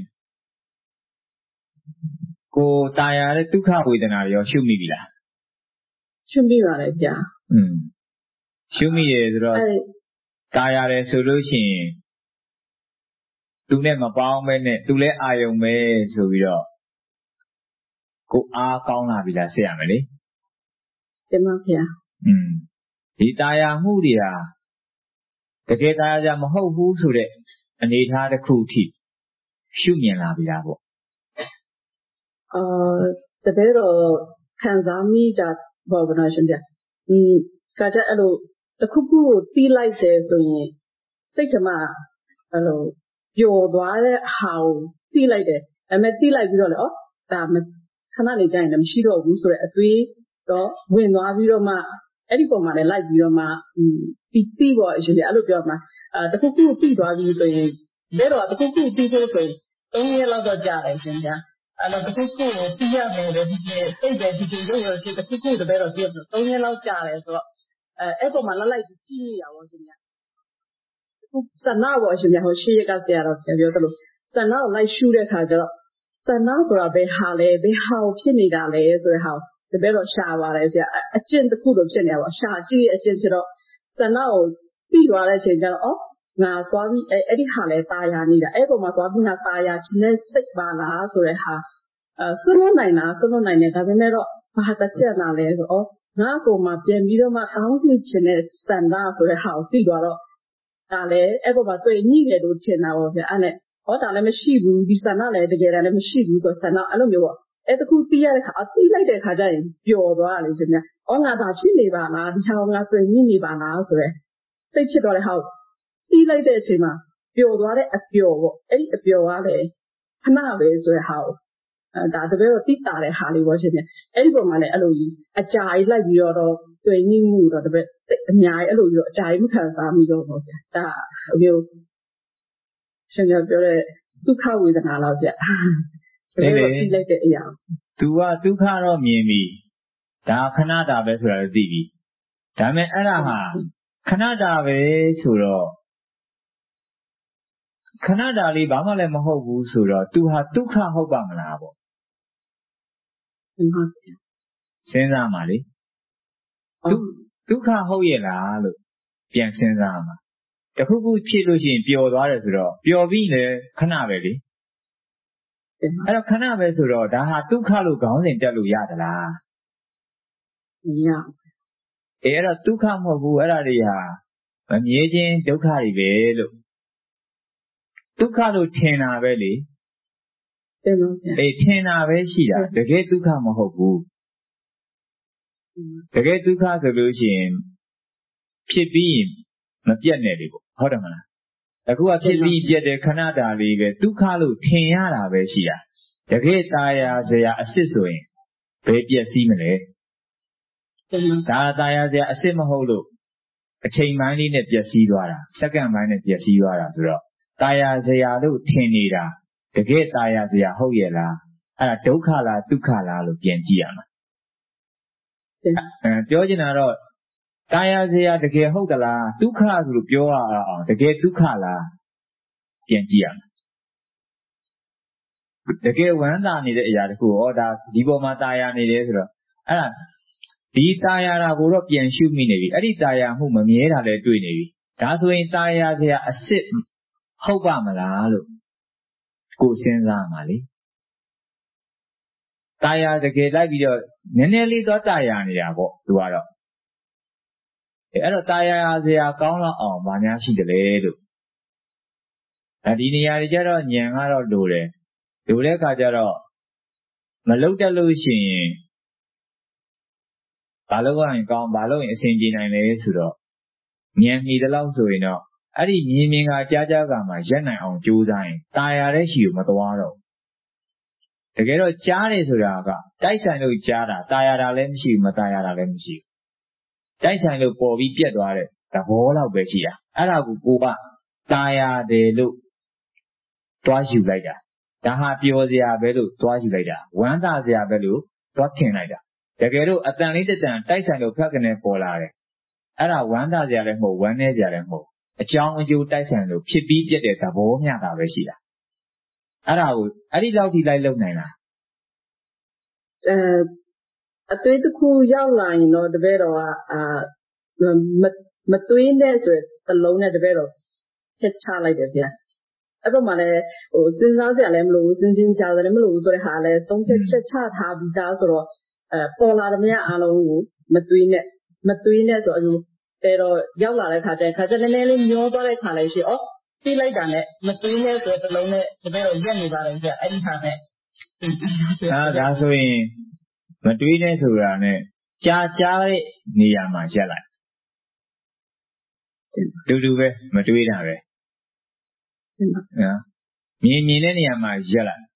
ကိုตายရတဲ့ဒုက္ခဝေဒနာရောရှုမိပြီလားရှုမိပါတယ်ဗျอืมရှုမိတယ်ဆိုတော့ตายရတယ်ဆိုလို့ရှိရင်သူနဲ့မပေါင်းမဲနဲ့သူလဲအာယုံပဲဆိုပြီးတော့ကိုအားကောင်းလာပြီလားဆက်ရမယ်လေတင်ပါဗျอืมဒီตายရမှုတွေဟာတကယ်ตายရကြမဟုတ်ဘူးဆိုတဲ့အနေအထားတစ်ခုအထိရှုမြင်လာပြီလားပေါ့အာတကယ်တော့ခံစားမိတာဘောဗနာရှင်ဗျอืมကကြအဲ့လိုတစ်ခုခုကိုတီးလိုက်တယ်ဆိုရင်စိတ်ကမှအဲ့လိုပျော်သွားတဲ့ဟာကိုတီးလိုက်တယ်ဒါပေမဲ့တီးလိုက်ပြီးတော့လေဩဒါခဏနေကြရင်လည်းမရှိတော့ဘူးဆိုတဲ့အသွေးတော့ဝင်သွားပြီးတော့မှအဲ့ဒီပုံမှာလည်းလိုက်ပြီးတော့မှပြီးပြီးပေါ့ရှင်အဲ့လိုပြောမှာအဲတစ်ခုခုပြီးသွားပြီဆိုရင်ဒါတော့တစ်ခုခုပြီးဖို့ဆိုရင်သုံးရက်လောက်တော့ကြာတယ်ရှင်ဗျာအဲ့တော့တစ်ခုခုကိုပြီးရမယ်လေဒီစိတ်ပဲဒီဒီရုပ်ရရှိတစ်ခုခုတပည့်တော့ပြီးတော့သုံးရက်လောက်ကြာတယ်ဆိုတော့အဲအဲ့ပုံမှာလိုက်လိုက်ကြည့်နေရပါရှင်ဗျာအခုစနာပေါ့ရှင်ဗျာဟိုရှေ့ရက်ကဆရာတော်ပြောပြောသလိုစနာကိုလိုက်ရှုတဲ့ခါကျတော့စနာဆိုတာဘယ်ဟာလဲဘယ်ဟာကိုဖြစ်နေတာလဲဆိုတဲ့ဟာကိုတပည့်တော့ရှာပါတယ်ဗျာအကျင့်တစ်ခုတော့ဖြစ်နေတာပေါ့ရှာကြည့်အကျင့်ဖြစ်တော့စနာကိုပြီးသွားတဲ့အချိန်ကျတော့ဩငါသွားပြီးအဲ့အဲ့ဒီဟာလဲตายာနေတာအဲ့ပုံမှာသွားပြီးငါตายာခြင်းနဲ့စိတ်ပါလားဆိုတဲ့ဟာအဲဆွလို့နိုင်လားဆွလို့နိုင်တယ်ဒါပေမဲ့တော့ဘာတကြက်လာလဲဆိုဩငါကောင်မှပြန်ပြီးတော့မှတောင်းစီခြင်းနဲ့စန္ဒဆိုတဲ့ဟာကိုပြီးသွားတော့ဒါလည်းအဲ့ပုံမှာတွေ့ညိတယ်လို့ထင်တာပေါ့ဗျာအဲ့နဲ့ဟောဒါလည်းမရှိဘူးဒီစန္ဒလည်းတကယ်တမ်းလည်းမရှိဘူးဆိုစန္ဒအဲ့လိုမျိုးပေါ့အဲ့တခုတီးရတဲ့ခါအတီးလိုက်တဲ့ခါကျရင်ပျော်သွားတာလေရှင်ဗျဩငါဒါဖြစ်နေပါလားဒီဟာငါတွေ့ညိနေပါလားဆိုတဲ့စိတ်ဖြစ်သွားတဲ့ဟာတီးလိုက်တဲ့အချိန်မှာပျော်သွားတဲ့အပျော်ပေါ့အဲ့ဒီအပျော်ကလည်းခဏပဲဆိုတဲ့ဟာကိုအဲဒါတပည့်တော့တိတာတဲ့ဟာလေးပေါ့ရှင်ဗျအဲ့ဒီပုံမှာလည်းအဲ့လိုကြီးအကြာကြီးလိုက်ပြီးတော့တွေ့ညိမှုတော့တပည့်အများကြီးအဲ့လိုကြီးတော့အကြာကြီးမခံစားမိတော့ဘူးဗျဒါအမျိုးရှင်ပြပြောတဲ့ဒုက္ခဝေဒနာတော့ဗျတပည့်တော့တိလိုက်တဲ့အရာ तू ကဒုက္ခတော့မြင်ပြီဒါခဏတာပဲဆိုတာလည်းသိပြီဒါပေမဲ့အဲ့ဒါဟာခဏတာပဲဆိုတော့ခဏတာလေးဘာမှလည်းမဟုတ်ဘူးဆိုတော့ तू ဟာဒုက္ခဟုတ်ပါမလားပေါ့စဉ်းစားပါလေသူဒုက္ခဟုတ်ရဲ့လားလို့ပြန်စဉ်းစားမှာတခုခုဖြစ်လို့ရှိရင်ပျော်သွားတယ်ဆိုတော့ပျော်ပြီးလေခဏပဲလေအဲ့တော့ခဏပဲဆိုတော့ဒါဟာဒုက္ခလို့ခေါင်းစဉ်တက်လို့ရသလားမရအေးအဲ့တော့ဒုက္ခမဟုတ်ဘူးအဲ့ဒါတွေဟာမမြဲခြင်းဒုက္ခတွေပဲလို့ဒုက္ခလို့ထင်တာပဲလေတင်ပါဗျာအေးထင်တာပဲရှိတာတကယ်ဒုက္ခမဟုတ်ဘူးတကယ်ဒုက္ခဆိုလို့ရှိရင်ဖြစ်ပြီးမပြတ်နဲ့လေပေါ့ဟုတ်တယ်မလားအခုကဖြစ်ပြီးပြတ်တဲ့ခဏတာလေးပဲဒုက္ခလို့ထင်ရတာပဲရှိတာတကယ်ตายရစရာအစ်စ်ဆိုရင်ဘယ်ပြည့်စည်မလဲဒါตายရစရာအစ်စ်မဟုတ်လို့အချိန်ပိုင်းလေးနဲ့ပြည့်စည်သွားတာစက္ကန့်ပိုင်းနဲ့ပြည့်စည်သွားတာဆိုတော့ตายရစရာလို့ထင်နေတာတကယ်ตายရစရာဟုတ်ရဲ့လားအဲ့ဒါဒုက္ခလားဒုက္ခလားလို့ပြန်ကြည့်ရမှာအဲပြောချင်တာတော့ตายရစရာတကယ်ဟုတ်သလားဒုက္ခဆိုလို့ပြောရအောင်တကယ်ဒုက္ခလားပြန်ကြည့်ရမှာတကယ်ဝမ်းသာနေတဲ့အရာတခုဟောဒါဒီပေါ်မှာตายရနေတယ်ဆိုတော့အဲ့ဒါဒီตายရတာကိုတော့ပြန်ရှုမိနေပြီအဲ့ဒီตายရမှုမမြဲတာလည်းတွေ့နေပြီဒါဆိုရင်ตายရစရာအစ်စ်ဟုတ်ပါမလားလို့ကိုစဉ်းစားမှာလေတာယာတကယ်လိုက်ပြီးတော့နည်းနည်းလေးတော့တာယာနေတာပေါ့သူကတော့အဲ့တော့တာယာစရာကောင်းတော့အောင်ဗာများရှိတယ်လေလို့အဲဒီနေရာတွေကျတော့ညံကတော့လိုတယ်လိုတဲ့အခါကျတော့မလုတ်တက်လို့ရှိရင်ဘာလို့ရရင်ကောင်းဘာလို့ရင်အဆင်ပြေနိုင်လဲဆိုတော့ညံမိတဲ့လောက်ဆိုရင်တော့အဲ့ဒီမြင်မြင်ကကြားကြားကမှရက်နိုင်အောင်ကြိုးစားရင်တာယာတဲ့ရှိကိုမသွားတော့တကယ်တော့ကြားတယ်ဆိုတာကတိုက်ဆိုင်လို့ကြားတာတာယာတာလည်းမရှိဘူးမတာယာတာလည်းမရှိဘူးတိုက်ဆိုင်လို့ပေါ်ပြီးပြက်သွားတဲ့သဘောလောက်ပဲရှိတာအဲ့ဒါကိုကိုကတာယာတယ်လို့တွားယူလိုက်တာဒါဟာပျော်စရာပဲလို့တွားယူလိုက်တာဝမ်းသာစရာပဲလို့တွားထင်လိုက်တာတကယ်လို့အတန်လေးတစ်တန်တိုက်ဆိုင်လို့ဖက်ကနေပေါ်လာတယ်အဲ့ဒါဝမ်းသာစရာလည်းမဟုတ်ဝမ်းနည်းစရာလည်းမဟုတ်အကြောင်းအကျိုးတိုက်ဆိုင်လို့ဖြစ်ပြီးပြက်တဲ့သဘောမျှတာပဲရှိတာအဲ့ဒါကိုအဲ့ဒီလောက်ထိလိုက်လုံနိုင်လားအဲအသွေးတစ်ခုရောက်လာရင်တော့တပည့်တော်ကအာမမသွေးနဲ့ဆိုတဲ့လုံးနဲ့တပည့်တော်ချက်ချလိုက်တယ်ဗျာအဲ့တော့မှလည်းဟိုစဉ်းစားစရာလည်းမလိုဘူးစဉ်းကျင်ကြတယ်မလို့ဆိုတဲ့ဟာလည်းသုံးချက်ချက်ချထားပြီးသားဆိုတော့အဲပေါ်လာတဲ့မြအားလုံးကိုမသွေးနဲ့မသွေးနဲ့ဆိုအလိုတဲတော့ရောက်လာတဲ့ခါကျခါကျနည်းနည်းလေးမျောသွားတဲ့ခါလေးရှိဩပြေးလိုက်တာနဲ့မသွေးနဲ့ဆိုတဲ့လုံးနဲ့တပည့်တော်ရက်နေပါလေဗျအဲ့ဒီဟာနဲ့အာဒါဆိုရင်မတွေးနဲ့ဆိုတာနဲ့ကြားကြားတဲ့နေရာမှာရက်လိုက်တူတူပဲမတွေးတာပဲနော်မြင်မြင်တဲ့နေရာမှာရက်လိုက်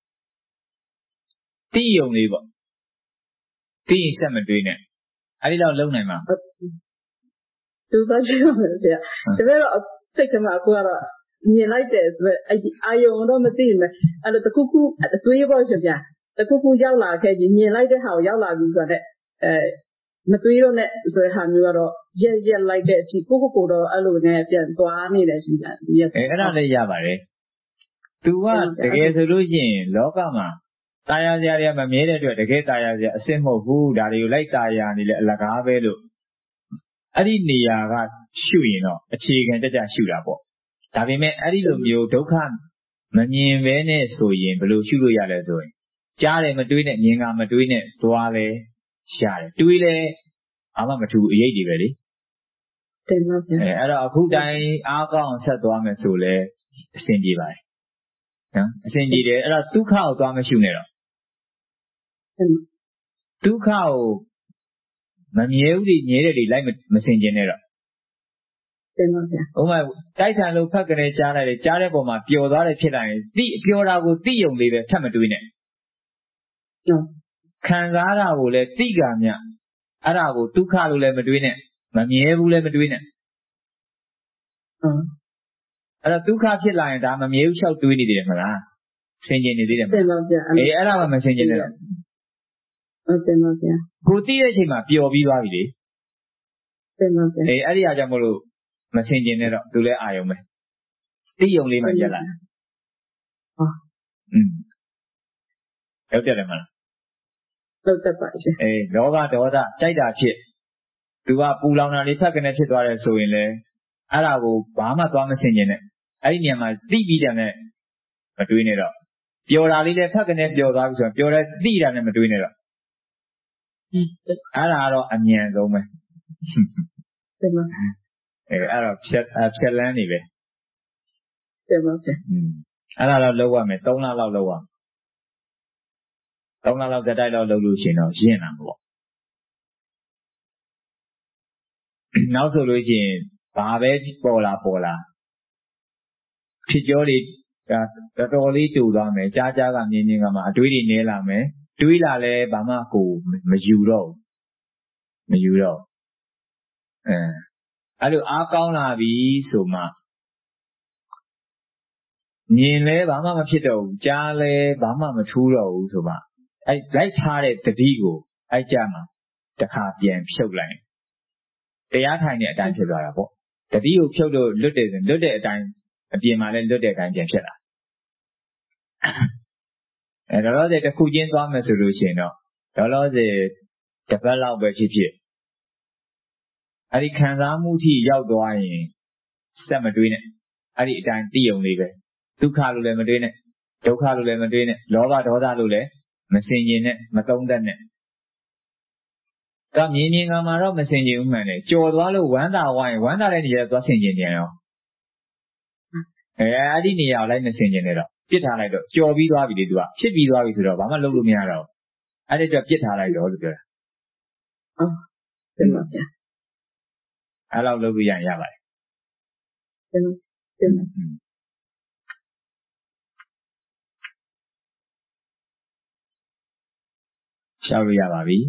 တိယုံလေးပေါ့တိရင်ဆက်မတွေးနဲ့အဲ့ဒီတော့လုံနိုင်မှာသူစားကြည့်ရမယ်ဆရာတပည့်တော့စိတ်ကမှကိုကတော့မြင်လိုက်တယ်ဆိုတော့အဲ့ဒီအာယုံတော့မသိဘူးအဲ့လိုတခုခုအသွေးပေါ့ရှင်ဗျာတခုခုရောက်လာခဲ့ပြီးမြင်လိုက်တဲ့ဟာကိုရောက်လာပြီဆိုတော့အဲမသွေးတော့နဲ့ဆိုတဲ့ဟာမျိုးကတော့ရက်ရက်လိုက်တဲ့အထိကိုကိုကိုတော့အဲ့လိုနဲ့ပြန်သွားနေတယ်ရှင်ဗျာရက်အဲအဲ့ဒါလည်းရပါတယ်သူကတကယ်ဆိုလို့ရှိရင်လောကမှာတာယာစရာတွေကမမြဲတဲ့အတွက်တကယ်တာယာစရာအစစ်မဟုတ်ဘူးဒါတွေကိုလိုက်တာယာနေလဲအလကားပဲလို့အဲ့ဒီနေရာကရှုရင်တော့အခြေခံကြကြရှုတာပေါ့ဒါပေမဲ့အဲ့ဒီလိုမျိုးဒုက္ခမမြင်ဘဲနဲ့ဆိုရင်ဘယ်လိုရှုလို့ရလဲဆိုရင်ကြားတယ်မတွေးနဲ့မြင်ကမတွေးနဲ့သွားလဲရတယ်တွေးလဲဘာမှမထူအရေးတွေပဲလေတင်ပါဗျာအဲအဲ့တော့အခုတိုင်းအားကောင်းဆက်သွားမယ်ဆိုလဲအဆင်ပြေပါတယ်နော်အဆင်ပြေတယ်အဲ့တော့ဒုက္ခကိုသွားမရှုနဲ့တော့ဒုက္ခကိုမမြဲဘူးဒီမြဲတယ်ဒီလိုက်မစင်ကျင်နဲ့တော့တင်ပါဗျာဥပမာတိုက်ဆန်လို့ဖက်ကနေကြားလိုက်တယ်ကြားတဲ့ပုံမှာပျော်သွားတယ်ဖြစ်လာရင်တိပျော်တာကိုတိယုံလေးပဲထပ်မတွေးနဲ့ဟုတ်ခံစားတာကိုလည်းတိကမြအဲ့ဒါကိုဒုက္ခလို့လည်းမတွေးနဲ့မမြဲဘူးလည်းမတွေးနဲ့ဟုတ်အဲ့တော့ဒုက္ခဖြစ်လာရင်ဒါမမြဲဘူးလျှောက်တွေးနေသေးတယ်မလားစင်ကျင်နေသေးတယ်မလားတင်ပါဗျာအေးအဲ့ဒါမှမစင်ကျင်နဲ့တော့ဟုတ်တင်ပါဗျာကိုသိတဲ့အချိန်မှာပျော်ပြီးသွားပြီလေတင်ပါဗျာအေးအဲ့ဒီအားကြောင့်မလို့မစင်ကျင်နဲ့တော့သူလည်းအာယုံပဲတိယုံလေးမှရက်လိုက်ဟုတ်อืมဟုတ်တယ်မလားဟုတ်တတ်ပါရှင်အေးလောဘဒေါသကြိုက်တာဖြစ်သူကပူလောင်တာလေးဖက်ကနေဖြစ်သွားတယ်ဆိုရင်လေအဲ့ဒါကိုဘာမှသွားမစင်ကျင်နဲ့အဲ့ဒီနေရာမှာတိပြီးတယ်နဲ့မတွေးနဲ့တော့ပျော်တာလေးလည်းဖက်ကနေပျော်သွားပြီဆိုတော့ပျော်တဲ့တိတာနဲ့မတွေးနဲ့တော့အဲ့ဒါကတော့အမြန်ဆုံးပဲတင်ပါအဲအဲ့တော့ဖြတ်ဖြတ်လန်းနေပဲတင်ပါဗျာอืมအဲ့ဒါတော့လောက်ရမယ်သုံးလလောက်လောက်ရမယ်သုံးလလောက်ဇက်တိုက်လောက်လုပ်လို့ရှိရင်တော့ရင့်လာမှာပေါ့နောက်ဆိုလို့ရှိရင်ဘာပဲပေါ်လာပေါ်လာဖြစ်ကြောတွေတော်တော်လေးတူသွားမယ်ကြားကြားကမြင်မြင်ကမှအတွေးတွေနဲလာမယ်တွေးလာလဲဘာမှကိုမယူတော့မယူတော့အဲအဲ့လိုအားကောင်းလာပြီဆိုမှမြင်လဲဘာမှမဖြစ်တော့ဘူးကြားလဲဘာမှမထူးတော့ဘူးဆိုမှအဲ့လိုက်ထားတဲ့တတိကိုအဲ့ကြမှာတခါပြန်ဖြုတ်လိုက်တရားထိုင်တဲ့အတိုင်းဖြစ်သွားတာပေါ့တတိကိုဖြုတ်လို့လွတ်တယ်ဆိုလွတ်တဲ့အတိုင်းအပြင်မှာလည်းလွတ်တဲ့အတိုင်းပြန်ဖြစ်လာအဲတော့လောဆယ်တစ်ခုချင်းသွားမယ်ဆိုလို့ရှိရင်တော့လောလောဆယ်တစ်ပတ်လောက်ပဲဖြစ်ဖြစ်အဲ့ဒီခံစားမှုထိရောက်သွားရင်စက်မတွေးနဲ့အဲ့ဒီအတိုင်းတိယုံလေးပဲဒုက္ခလို့လည်းမတွေးနဲ့ဒုက္ခလို့လည်းမတွေးနဲ့လောဘဒေါသလို့လည်းမစင်ကျင်နဲ့မသုံးသက်နဲ့ကမြင်မြင်ကမှတော့မစင်ကျင်ဘူးမှန်တယ်ကြော်သွားလို့ဝမ်းသာဝိုင်းဝမ်းသာတဲ့နေရာသွားစင်ကျင်ပြန်ရောအဲအဲ့ဒီနေရာကိုလိုက်မစင်ကျင်နဲ့တော့ပြစ်ထားလိုက်တော့ကြော်ပြီးသွားပြီလေသူကဖြစ်ပြီးသွားပြီဆိုတော့ဘာမှလုပ်လို့မရတော့အဲ့ဒီတော့ပြစ်ထားလိုက်တော့လို့ပြောတာဟုတ်တယ်ပါဗျာအဲ့လောက်လုပ်လို့ရရင်ရပါတယ်တယ်တယ်ရှောက်လို့ရပါပြီ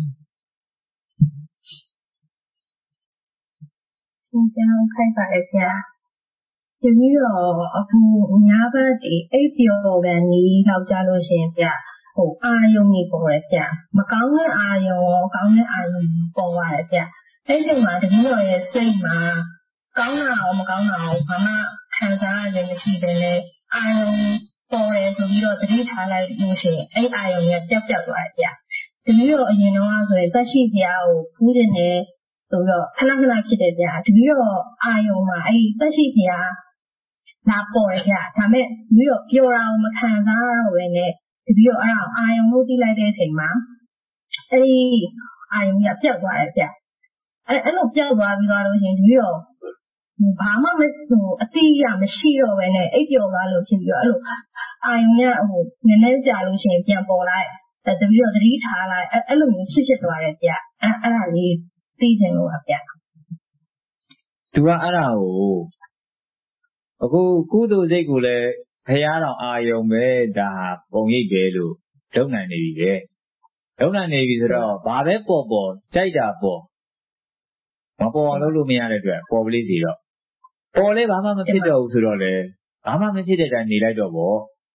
ရှင်ကျောင်းခိုက်ပါလေဗျာတပည့်တော်အခုညဘက်ဒီအိပ်ပျော်ကန်ကြီးလောက်ကြလို့ရှင်ဗျာဟိုအာယုံကြီးပေါ်တယ်ဗျာမကောင်းတဲ့အာယုံရောကောင်းတဲ့အာယုံပေါ်ပါတယ်ဗျာအဲ့ဒီမှာတပည့်တော်ရဲ့စိတ်မှာကောင်းတာရောမကောင်းတာရောဘာမှခံစားရခြင်းမရှိဘဲနဲ့အာယုံပေါ်တယ်ဆိုပြီးတော့တတိထားလိုက်လို့ရှိရင်အဲ့အာယုံရဲ့ပြတ်ပြတ်သွားတယ်ဗျာတပည့်တော်အရင်တော့ဆိုရင်သက်ရှိဘုရားကိုဖူးခြင်းနဲ့ဆိုတော့ခဏခဏဖြစ်တယ်ဗျာတပည့်တော်အာယုံမှာအဲ့သက်ရှိဘုရားလာပေါ်တယ်ဗျာဒါမဲ့တပည့်တော်ပျော်တာကိုမခံစားရတော့ဘဲနဲ့တပည့်တော်အဲ့ဒါအာယုံလို့သိလိုက်တဲ့အချိန်မှာအဲ့ဒီအာယုံကြီးပြတ်သွားတယ်ဗျာအဲ့အဲ့လိုပြတ်သွားပြီးသွားလို့ရှိရင်တပည့်တော်ဘာမှမဆိုအတိအကျမရှိတော့ဘဲနဲ့အိပ်ပျော်သွားလို့ဖြစ်ပြီးတော့အဲ့လိုအာယုံကဟိုနည်းနည်းကြာလို့ရှိရင်ပြန်ပေါ်လိုက်အဲတပည့်တော်သတိထားလိုက်အဲ့အဲ့လိုမျိုးဖြစ်ဖြစ်သွားတယ်ဗျအဲ့အဲ့ဒါလေးသိချင်လို့ပါဗျသူကအဲ့ဒါကိုအခုကုသိုလ်စိတ်ကိုလည်းဘုရားတော်အာယုံပဲဒါပုံရိပ်ပဲလို့လုံနိုင်နေပြီပဲလုံနိုင်နေပြီဆိုတော့ဘာပဲပေါ်ပေါ်ကြိုက်တာပေါ်မပေါ်အောင်လုပ်လို့မရတဲ့အတွက်ပေါ်ပလေးစီတော့ပေါ်လဲဘာမှမဖြစ်တော့ဘူးဆိုတော့လေဘာမှမဖြစ်တဲ့အတိုင်းနေလိုက်တော့ဗော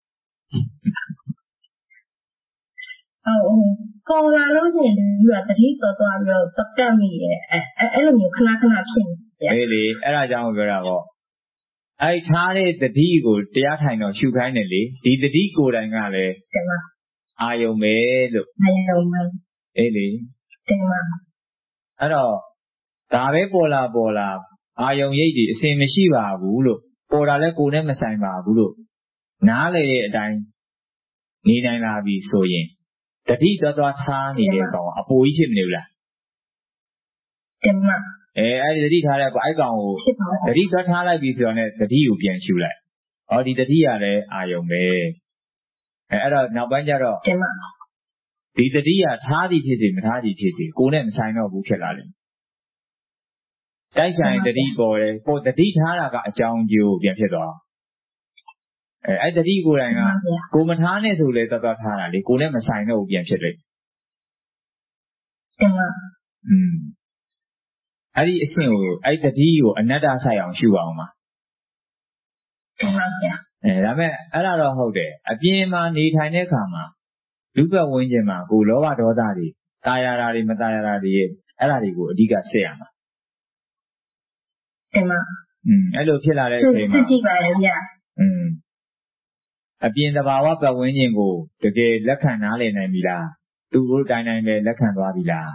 ဟုတ်ပေါ်လာလို့ရှိရင်ဒီကတတိတော်သွားပြီးတော့တက်တက်မိရဲ့အဲအဲ့လိုမျိုးခဏခဏဖြစ်နေတယ်အေးလေအဲ့ဒါကြောင့်ပြောတာဗောအဲ့ထားတဲ့တတိကိုတရားထိုင်တော့ရှုခိုင်းတယ်လေဒီတတိကိုယ်တိုင်ကလည်းတင်ပါအာယုံပဲလို့အာယုံပဲအေးလေတင်ပါအဲ့တော့ဒါပဲပေါ်လာပေါ်လာအာယုံရိပ်ဒီအစင်မရှိပါဘူးလို့ပေါ်တာလဲကိုယ်နဲ့မဆိုင်ပါဘူးလို့နားလေတဲ့အတိုင်းနေနိုင်လာပြီဆိုရင်တတိသွားသွားထားနေတဲ့ကောင်အပူကြီးဖြစ်မနေဘူးလားတင်ပါအဲအဲ့ဒီတတိထားတဲ့အဲ့ကောင်ကိုတတိသွားထားလိုက်ပြီဆိုတော့ ਨੇ တတိကိုပြန်ရှုလိုက်ဟောဒီတတိကလည်းအာယုံပဲအဲအဲ့တော့နောက်ပိုင်းကျတော့တင်ပါဒီတတိကထားသည်ဖြစ်စေမထားသည်ဖြစ်စေကိုယ်နဲ့မဆိုင်တော့ဘူးဖြစ်လာတယ်တိုက်ဆိုင်တတိပေါ်တယ်ပို့တတိထားတာကအကြောင်းကျိုးပြန်ဖြစ်သွားအဲအဲ့တတိကိုယ်တိုင်ကကိုမထားနဲ့ဆိုလေတော်တော်ထားတာလေကိုနဲ့မဆိုင်တော့ဘူးပြန်ဖြစ်လိုက်တင်ပါอืมအဲ့ဒီအဆင့်ကိုအဲ့တတိကိုအနတ္တဆိုင်အောင်ရှုအောင်ပါတင်ပါဗျာအဲဒါမဲ့အဲ့ဒါတော့ဟုတ်တယ်အပြင်မှာနေထိုင်တဲ့အခါမှာလူပတ်ဝန်းကျင်မှာကိုလောဘဒေါသတွေတာယာတာတွေမတာယာတာတွေအဲ့ဒါတွေကိုအဓိကဆက်ရမှာတင်ပါอืมအဲ့လိုဖြစ်လာတဲ့အချိန်မှာစစ်ကြည့်ပါလေဗျာอืมအပြင်သဘာဝပတ်ဝန်းကျင်ကိုတကယ်လက်ခံနားလည်နိုင်ပြီလားသူတို့တိုင်းတိုင်းပဲလက်ခံသွားပြီလား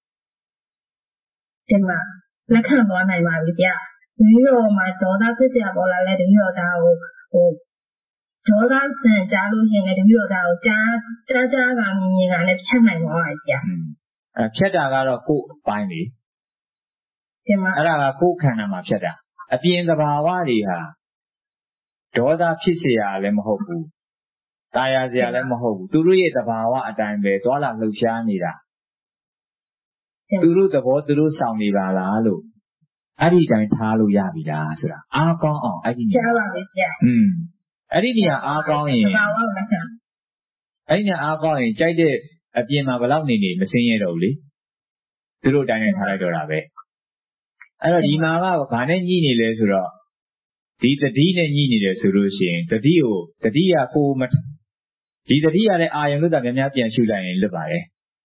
တင်ပါလက်ခံသွားနိုင်ပါပြီဗျာဒီလိုမှာဒေါသဖြစ်ကြပေါ်လာလဲတမျိုးဒါကိုဟိုဒေါသဆန်ကြားလို့ရှိရင်လည်းတမျိုးဒါကိုကြားကြားကြားကမြင်မြင်ကလည်းဖြတ်နိုင်သွားပါဗျာအဲဖြတ်တာကတော့ကိုယ်အပိုင်းလေတင်ပါအဲ့ဒါကကိုယ်ခန္ဓာမှာဖြတ်တာအပြင်သဘာဝတွေဟာဒေါသဖြစ်เสียရလည်းမဟုတ်ဘူးတာယာเสียလည်းမဟုတ်ဘူးသူတို့ရဲ့သဘာဝအတိုင်းပဲတွာလာလှုပ်ရှားနေတာသူတို့သဘောသူတို့ဆောင်နေပါလားလို့အဲ့ဒီတိုင်းထားလို့ရပြီလားဆိုတာအားကောင်းအောင်အဲ့ဒီကြားပါမယ်ဗျာอืมအဲ့ဒီနေရာအားကောင်းရင်သဘာဝမခံအဲ့ဒီနေရာအားကောင်းရင်ကြိုက်တဲ့အပြင်မှာဘယ်လောက်နေနေမစင်းရတော့ဘူးလေသူတို့တိုင်းတိုင်းထားလိုက်တော့တာပဲအဲ့တော့ဒီမှာကဘာနဲ့ညှိနေလဲဆိုတော့ဒီတတိနဲ့ညှိနေတယ်ဆိုလို့ရှိရင်တတိကိုတတိကကိုမဒီတတိကလည်းအာယုံလို့တာများများပြန်ရှုလိုက်ရင်လွတ်ပါတယ်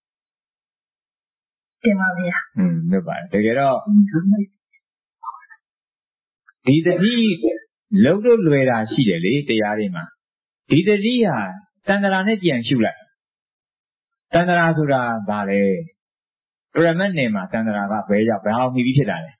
တင်ပါဗျာอืมလွတ်ပါတယ်တကယ်တော့ဒီတတိလုံးလို့လွယ်တာရှိတယ်လေတရားတွေမှာဒီတတိဟာတန္တရာနဲ့ပြန်ရှုလိုက်တန္တရာဆိုတာဘာလဲပရမတ်နယ်မှာတန္တရာကဘယ်ရောက်ဘယ်အောင်မိပြီးဖြစ်တာလဲ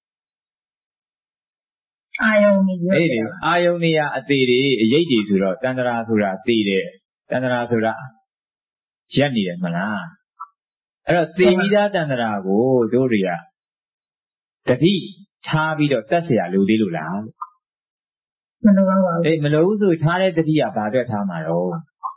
အာယုံနေပြီအေးလေအာယုံနေရအသေးတွေအရေးတွေဆိုတော့တန္တရာဆိုတာသိတယ်တန္တရာဆိုတာရက်နေတယ်မလားအဲ့တော့သေပြီးသားတန်တရာကိုတို့တွေကတတိထားပြီးတော့တတ်เสียလို့သေးလို့လားမလိုပါဘူးအေးမလိုဘူးဆိုထားတဲ့တတိကဘာအတွက်ထားမှာတော့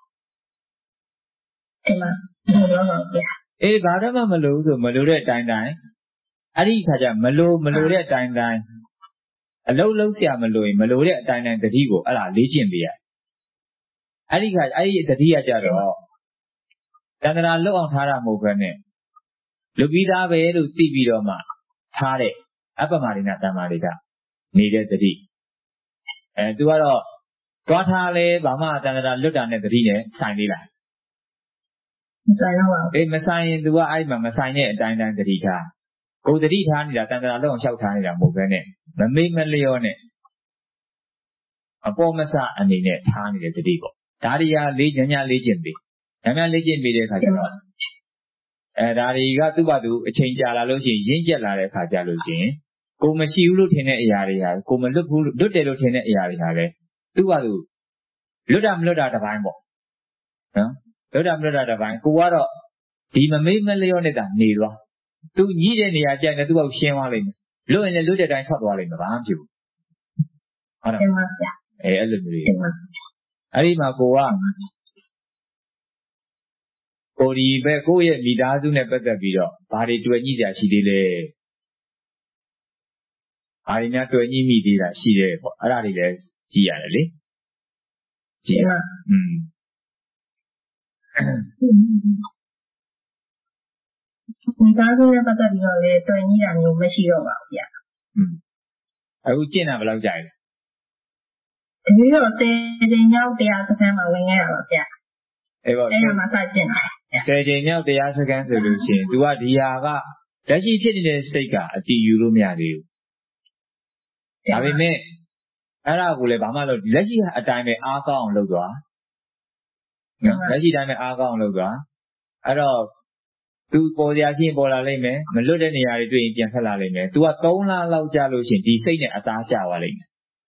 ဒီမှာမလိုပါဘူးဗျာအေးဘာတော့မှမလိုဘူးဆိုမလိုတဲ့အတိုင်းတိုင်းအဲ့ဒီခါကျမလိုမလိုတဲ့အတိုင်းတိုင်းအလုံးလုံးเสียမလိုရင်မလိုတဲ့အတိုင်းတိုင်းတတိကိုအဲ့ဒါလေ့ကျင့်ပေးရအဲ့ဒီခါအဲ့ဒီတတိကကြတော့တန်တရာလွတ်အောင်ထားတာမဟုတ်ဘဲနဲ့လူပြီးသားပဲလို့သိပြီးတော့မှထားတဲ့အပ္ပမရိဏတမ္မာရိကနေတဲ့တတိအဲ तू ကတော့သွားထားလဲဘာမှတန်တရာလွတ်တာနဲ့တတိနဲ့ဆိုင်သေးလားမဆိုင်တော့ပါဘူးအေးမဆိုင်ရင် तू ကအဲ့မှာမဆိုင်တဲ့အတိုင်းတိုင်းတတိထားကိုယ်တတိထားနေတာတန်တရာလွတ်အောင်လျှောက်ထားနေတာမဟုတ်ဘဲနဲ့မမေ့မလျော့နဲ့အပေါ်မစအနေနဲ့ထားနေတဲ့တတိပေါ့ဒါတွေကလေးညညလေးကျင့်ပြီညညလေးကျင့်ပြီးတဲ့အခါကျတော့အဲဒါတွေကသူ့ဘာသူအချိန်ကြာလာလို့ရှိရင်ရင့်ကျက်လာတဲ့အခါကျလို့ရှိရင်ကိုမရှိဘူးလို့ထင်တဲ့အရာတွေဟာကိုမလွတ်ဘူးလွတ်တယ်လို့ထင်တဲ့အရာတွေဟာလည်းသူ့ဘာသူလွတ်တာမလွတ်တာတစ်ပိုင်းပေါ့နော်လွတ်တာမလွတ်တာတစ်ပိုင်းကိုကတော့ဒီမမေ့မလျော့နဲ့တာနေသွားသူညှိတဲ့နေရာကျရင်လည်းသူ့ဘာရှင်းသွားလိမ့်မယ်လွတ်ရင်လည်းလွတ်တဲ့တိုင်းထွက်သွားလိမ့်မယ်ဘာမှမဖြစ်ဘူးဟုတ်တယ်ပါဗျာအဲအဲ့လိုမျိုးတွေအဲ့ဒီမှာကိုကကိုဒီပဲကိုယ့်ရဲ့မိသားစုနဲ့ပတ်သက်ပြီးတော့ဘာတွေတွေ့ညှိကြရှိသေးလဲဘာတွေများတွေ့ညှိမိသေးတာရှိတယ်ပေါ့အဲ့ဒါတွေလည်းကြည့်ရတယ်လေကြည့်ရอืมမိသားစုနဲ့ပတ်သက်ပြီးတော့လည်းတွေ့ညှိတာမျိုးမရှိတော့ပါဘူးဗျာอืมအခုကျင့်တာဘယ်လောက်ကြာလဲဒီလိုတော့တေချိန်မြောက်တရားစခန်းမှာဝင်ခဲ့ရပါဗျာအေးပေါ့အဲ့ဒါမှစကျင့်တာဆယ်ချိန်မြောက်တရားစခန်းဆိုလို့ရှိရင် तू ကဒီဟာကလက်ရှိဖြစ်နေတဲ့စိတ်ကအတည်ယူလို့မရသေးဘူးဒါပေမဲ့အဲ့ဒါကိုလည်းဘာမှလို့လက်ရှိအတိုင်းပဲအားကောင်းအောင်လုပ်သွားနော်လက်ရှိတိုင်းပဲအားကောင်းအောင်လုပ်သွားအဲ့တော့ तू ပေါ်ရရှိရင်ပေါ်လာလိမ့်မယ်မလွတ်တဲ့နေရာတွေတွေ့ရင်ပြန်ထွက်လာလိမ့်မယ် तू ကသုံးလလောက်ကြာလို့ရှိရင်ဒီစိတ်နဲ့အသားကျသွားလိမ့်မယ်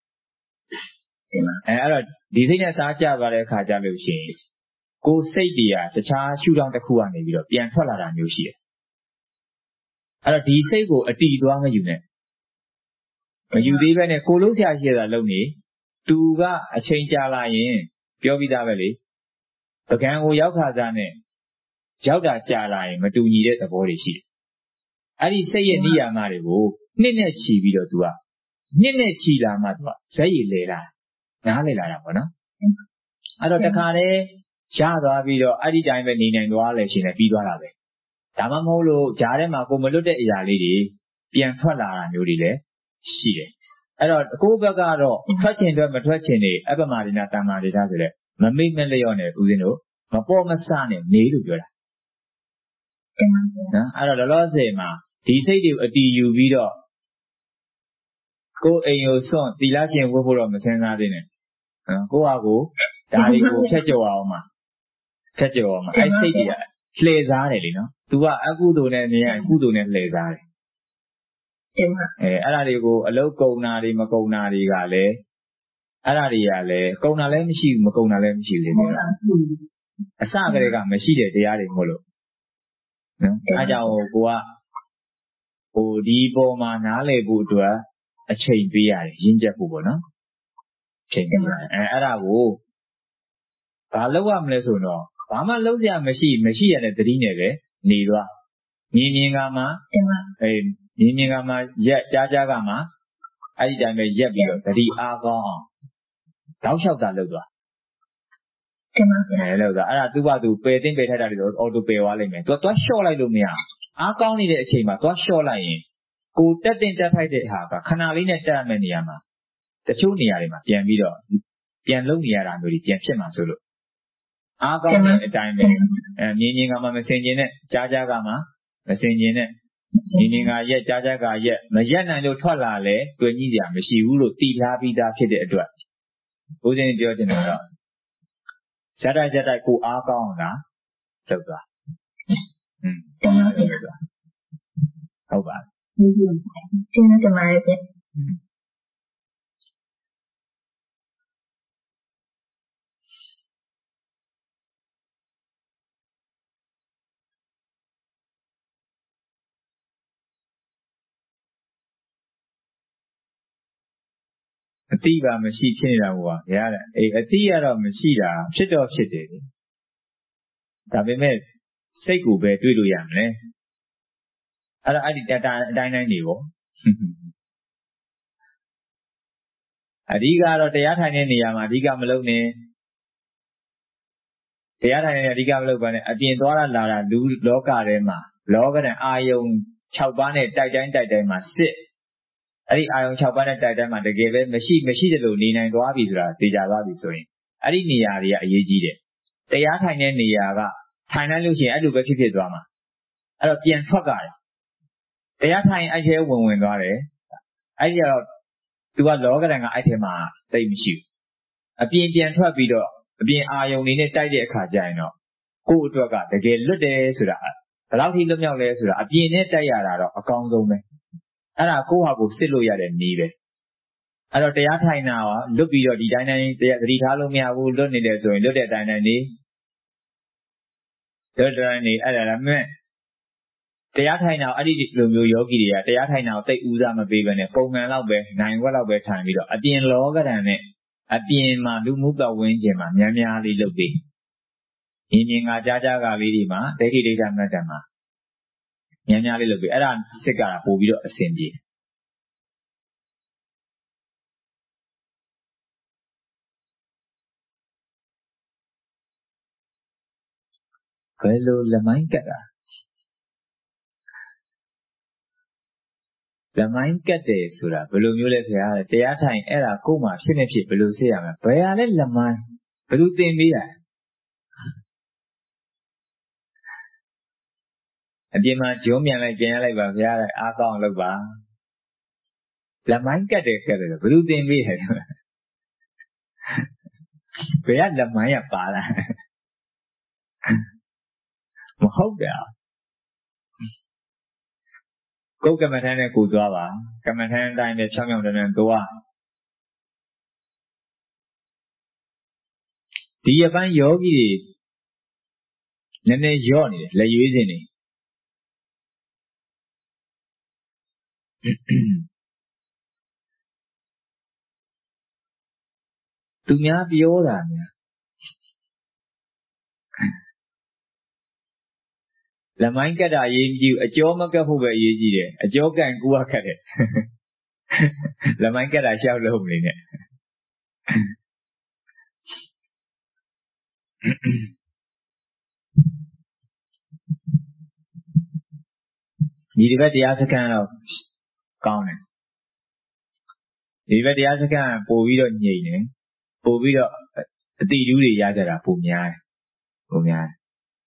အဲအဲ့တော့ဒီစိတ်နဲ့အသားကျသွားတဲ့အခါကျလို့ရှိရင်ကိုယ်စိတ်တွေကတခြားရှုထောင့်တစ်ခုကနေပြီးတော့ပြန်ထွက်လာတာမျိုးရှိတယ်အဲ့တော့ဒီစိတ်ကိုအတီးသွားမယူနဲ့မယူသေးပဲနဲ့ကိုလုံးဆရာရှိရတာလုပ်နေသူကအချိန်ကြာလာရင်ပြောပြီးသားပဲလေပကံကိုရောက်ခါစားနဲ့ရောက်တာကြာလာရင်မတူညီတဲ့သဘောတွေရှိတယ်အဲ့ဒီစိတ်ရဲ့နိယာမတွေကိုနှစ်နဲ့ချီပြီးတော့ तू ကနှစ်နဲ့ချီလာမှ तू ကဇက်ရည်လဲလာနားလဲလာတာပေါ့နော်အဲ့တော့တခါတည်းရသွားပြီးတော့အဲ့ဒီတိုင်းပဲနေနိုင်သွားလဲရှင်လည်းပြီးသွားတာပဲဒါမှမဟုတ်လို့ဂျားထဲမှာကိုမလွတ်တဲ့အရာလေးတွေပြန်ထွက်လာတာမျိုးတွေလည်းရှိတယ်အဲ့တော့ကိုယ့်ဘက်ကတော့ထွက်ချင်တော့မထွက်ချင်နေအပ္ပမရိဏတမ္မာရိတာဆိုတဲ့မမိတ်မလျော့နဲ့ဦးဇင်းတို့မပေါ်မဆနဲ့နေလို့ပြောတာနော်အဲ့တော့လောလောဆယ်မှာဒီစိတ်တွေကိုအတီးယူပြီးတော့ကိုယ်အိမ်ကိုစွန့်သီလရှင်ဝတ်ဖို့တော့မစင်စားသေးနဲ့နော်ကိုယ့်ဟာကိုဒါတွေကိုဖျက်ကျော်အောင်မှာဖျက်ကျော်အောင်မှာအဲ့စိတ်တွေကလှည့်စားတယ်လေနော် तू ကအကုသိုလ်နဲ့မြင်ရင်ကုသိုလ်နဲ့လှည့်စားတယ်တင်ပါအဲအဲ့ဒါတွေကိုအလုတ်ကုံနာတွေမကုံနာတွေကလည်းအဲ့ဒါတွေကလည်းကုံနာလည်းမရှိဘူးမကုံနာလည်းမရှိဘူးလေနော်အစကတည်းကမရှိတဲ့တရားတွေမဟုတ်လို့နော်အဲကြောင့်ကိုကဟိုဒီပေါ်မှာနားလည်ဖို့အတွက်အချိန်ပေးရတယ်ရင့်ကျက်ဖို့ပေါ့နော်အချိန်ပေးရတယ်အဲအဲ့ဒါကိုဘာလုပ်ရမလဲဆိုတော့ဘာမှလုပ်စရာမရှိမရှိရတဲ့သတိနဲ့ပဲနေသွားမြင်မြင်ကမှအဲမြင်မြင်ကမှရက်ကြားကြားကမှအဲ့ဒီတိုင်းပဲရက်ပြီးတော့သတိအားကောင်းအောင်တောက်လျှောက်တာလုပ်သွားတင်ပါဗျာအဲလို့ဆိုအဲ့ဒါသူ့ဘာသူပယ်တင်ပယ်ထိုက်တာတွေတော့အော်တိုပယ်သွားလိမ့်မယ်သူကသွားလျှော့လိုက်လို့မရအားကောင်းနေတဲ့အချိန်မှာသွားလျှော့လိုက်ရင်ကိုတက်တင်တက်ထိုက်တဲ့ဟာကခဏလေးနဲ့တက်ရမယ့်နေရာမှာတချို့နေရာတွေမှာပြန်ပြီးတော့ပြန်လုံနေရတာမျိုးတွေပြန်ဖြစ်မှာဆိုလို့အားကောင်းတဲ့အတိုင်းပဲအဲမြင်းမြင်းကမှမစင်ကျင်နဲ့ကြားကြားကမှမစင်ကျင်နဲ့မြင်းမြင်းကရက်ကြားကြားကရက်မရက်နိုင်လို့ထွက်လာလဲတွေ့ကြီးစရာမရှိဘူးလို့တည်ထားပြီးသားဖြစ်တဲ့အတွက်ဘုရားပြောတင်တော့ဇက်တိုက်ဇက်တိုက်ကိုအားကောင်းတာလုပ်သွားอืมဟုတ်ပါကျေးဇူးတင်ပါတယ်ဗျတိပါမရှိဖြစ်နေတာဘောဗျာတဲ့အေးအတိကတော့မရှိတာဖြစ်တော့ဖြစ်တယ်လေဒါပေမဲ့စိတ်ကိုပဲတွေးလို့ရမလဲအဲ့တော့အဲ့ဒီတတအတိုင်းတိုင်းနေပေါ့အဓိကတော့တရားထိုင်တဲ့နေရာမှာအဓိကမလုပ်နဲ့တရားထိုင်နေတဲ့အဓိကမလုပ်ပါနဲ့အပြင်သွားတာလာတာလူလောကထဲမှာလောကဓာတ်အာယုံ၆ပါးနဲ့တိုက်တိုင်းတိုက်တိုင်းမှာစစ်အဲ့ဒီအာယုံ၆ပါးနဲ့တိုက်တိုင်းမှာတကယ်ပဲမရှိမရှိတယ်လို့နေနိုင်သွားပြီဆိုတာသိကြသွားပြီဆိုရင်အဲ့ဒီနေရာတွေကအရေးကြီးတယ်တရားထိုင်တဲ့နေရာကထိုင်လိုက်လို့ရှိရင်အဲ့လိုပဲဖြစ်ဖြစ်သွားမှာအဲ့တော့ပြန်ထွက်ကြတယ်တရားထိုင်အဲ့ထဲဝင်ဝင်သွားတယ်အဲ့ဒီကတော့သူကလောကဓာတ်ကအဲ့ထဲမှာသိမရှိဘူးအပြင်ပြန်ထွက်ပြီးတော့အပြင်အာယုံနေနဲ့တိုက်တဲ့အခါကျရင်တော့ကိုယ့်အတွက်ကတကယ်လွတ်တယ်ဆိုတာဘယ်လောက်ထိလွတ်မြောက်လဲဆိုတာအပြင်နဲ့တိုက်ရတာတော့အကောင်းဆုံးပဲအဲ့ဒါကိုယ့်ဟာကိုယ်စစ်လို့ရတဲ့နည်းပဲအဲ့တော့တရားထိုင်တာကလွတ်ပြီးတော့ဒီတိုင်းတိုင်းတရားသတိထားလို့မရဘူးလွတ်နေတယ်ဆိုရင်လွတ်တဲ့အတိုင်းတိုင်းနေလွတ်တိုင်းနေအဲ့ဒါလည်းမဲ့တရားထိုင်တာအဲ့ဒီလိုမျိုးယောဂီတွေကတရားထိုင်တာကိုသိဦးစားမပေးဘဲနဲ့ပုံမှန်လောက်ပဲနိုင်ဝက်လောက်ပဲထိုင်ပြီးတော့အပြင်လောကဓာတ်နဲ့အပြင်မှာလူမှုပတ်ဝန်းကျင်မှာများများလေးလုပ်ပြီးမြင်မြင်ကကြားကြားကလေးဒီမှာဒိဋ္ဌိဒိဋ္ဌမတ္တမှာများများလေးလုပ်ပြီးအဲ့ဒါစစ်ကတာပို့ပြီးတော့အဆင်ပြေဘယ်လိုလမိုင်းကတ်တာလမိုင်းကတ်တယ်ဆိုတာဘယ်လိုမျိုးလဲခင်ဗျာတရားထိုင်အဲ့ဒါကိုယ်မှဖြစ်နေဖြစ်ဘယ်လိုစစ်ရမလဲဘယ်ဟာလဲလမိုင်းဘယ်လိုသင်ပေးတာအပြင်မှာဂျုံးမြန်လိုက်ကျင်ရလိုက်ပါဗျာအားကောင်းလုပ်ပါလမိုင်းကတ်တယ်ကတ်တယ်ဘယ်လိုသင်ပေးလဲဘယ်ကလမိုင်းရပါလားမဟုတ်တာကိုယ်ကမ္မထမ်းနဲ့ကိုသွားပါကမ္မထမ်းအတိုင်းပဲဖြောင်းဖြောင်းတန်းတန်းသွားဒီအပိုင်းယောဂီတွေနည်းနည်းယော့နေတယ်လက်ရွေးစင်နေသူများပြောတာများလမိုင်းကတ်တာအရေးကြီးအကျော်မကတ်ဖို့ပဲအရေးကြီးတယ်အကျော်ကန်ကူကခတ်တယ်လမိုင်းကတ်တာရှောက်လို့နေနဲ့ဒီဒီဘက်တရားစခန်းတော့ကောင်းတယ်ဒီဘက်တရားစခန်းပို့ပြီးတော့ညိနေပို့ပြီးတော့အတိတူးတွေရကြတာပိုများတယ်ပိုများတယ်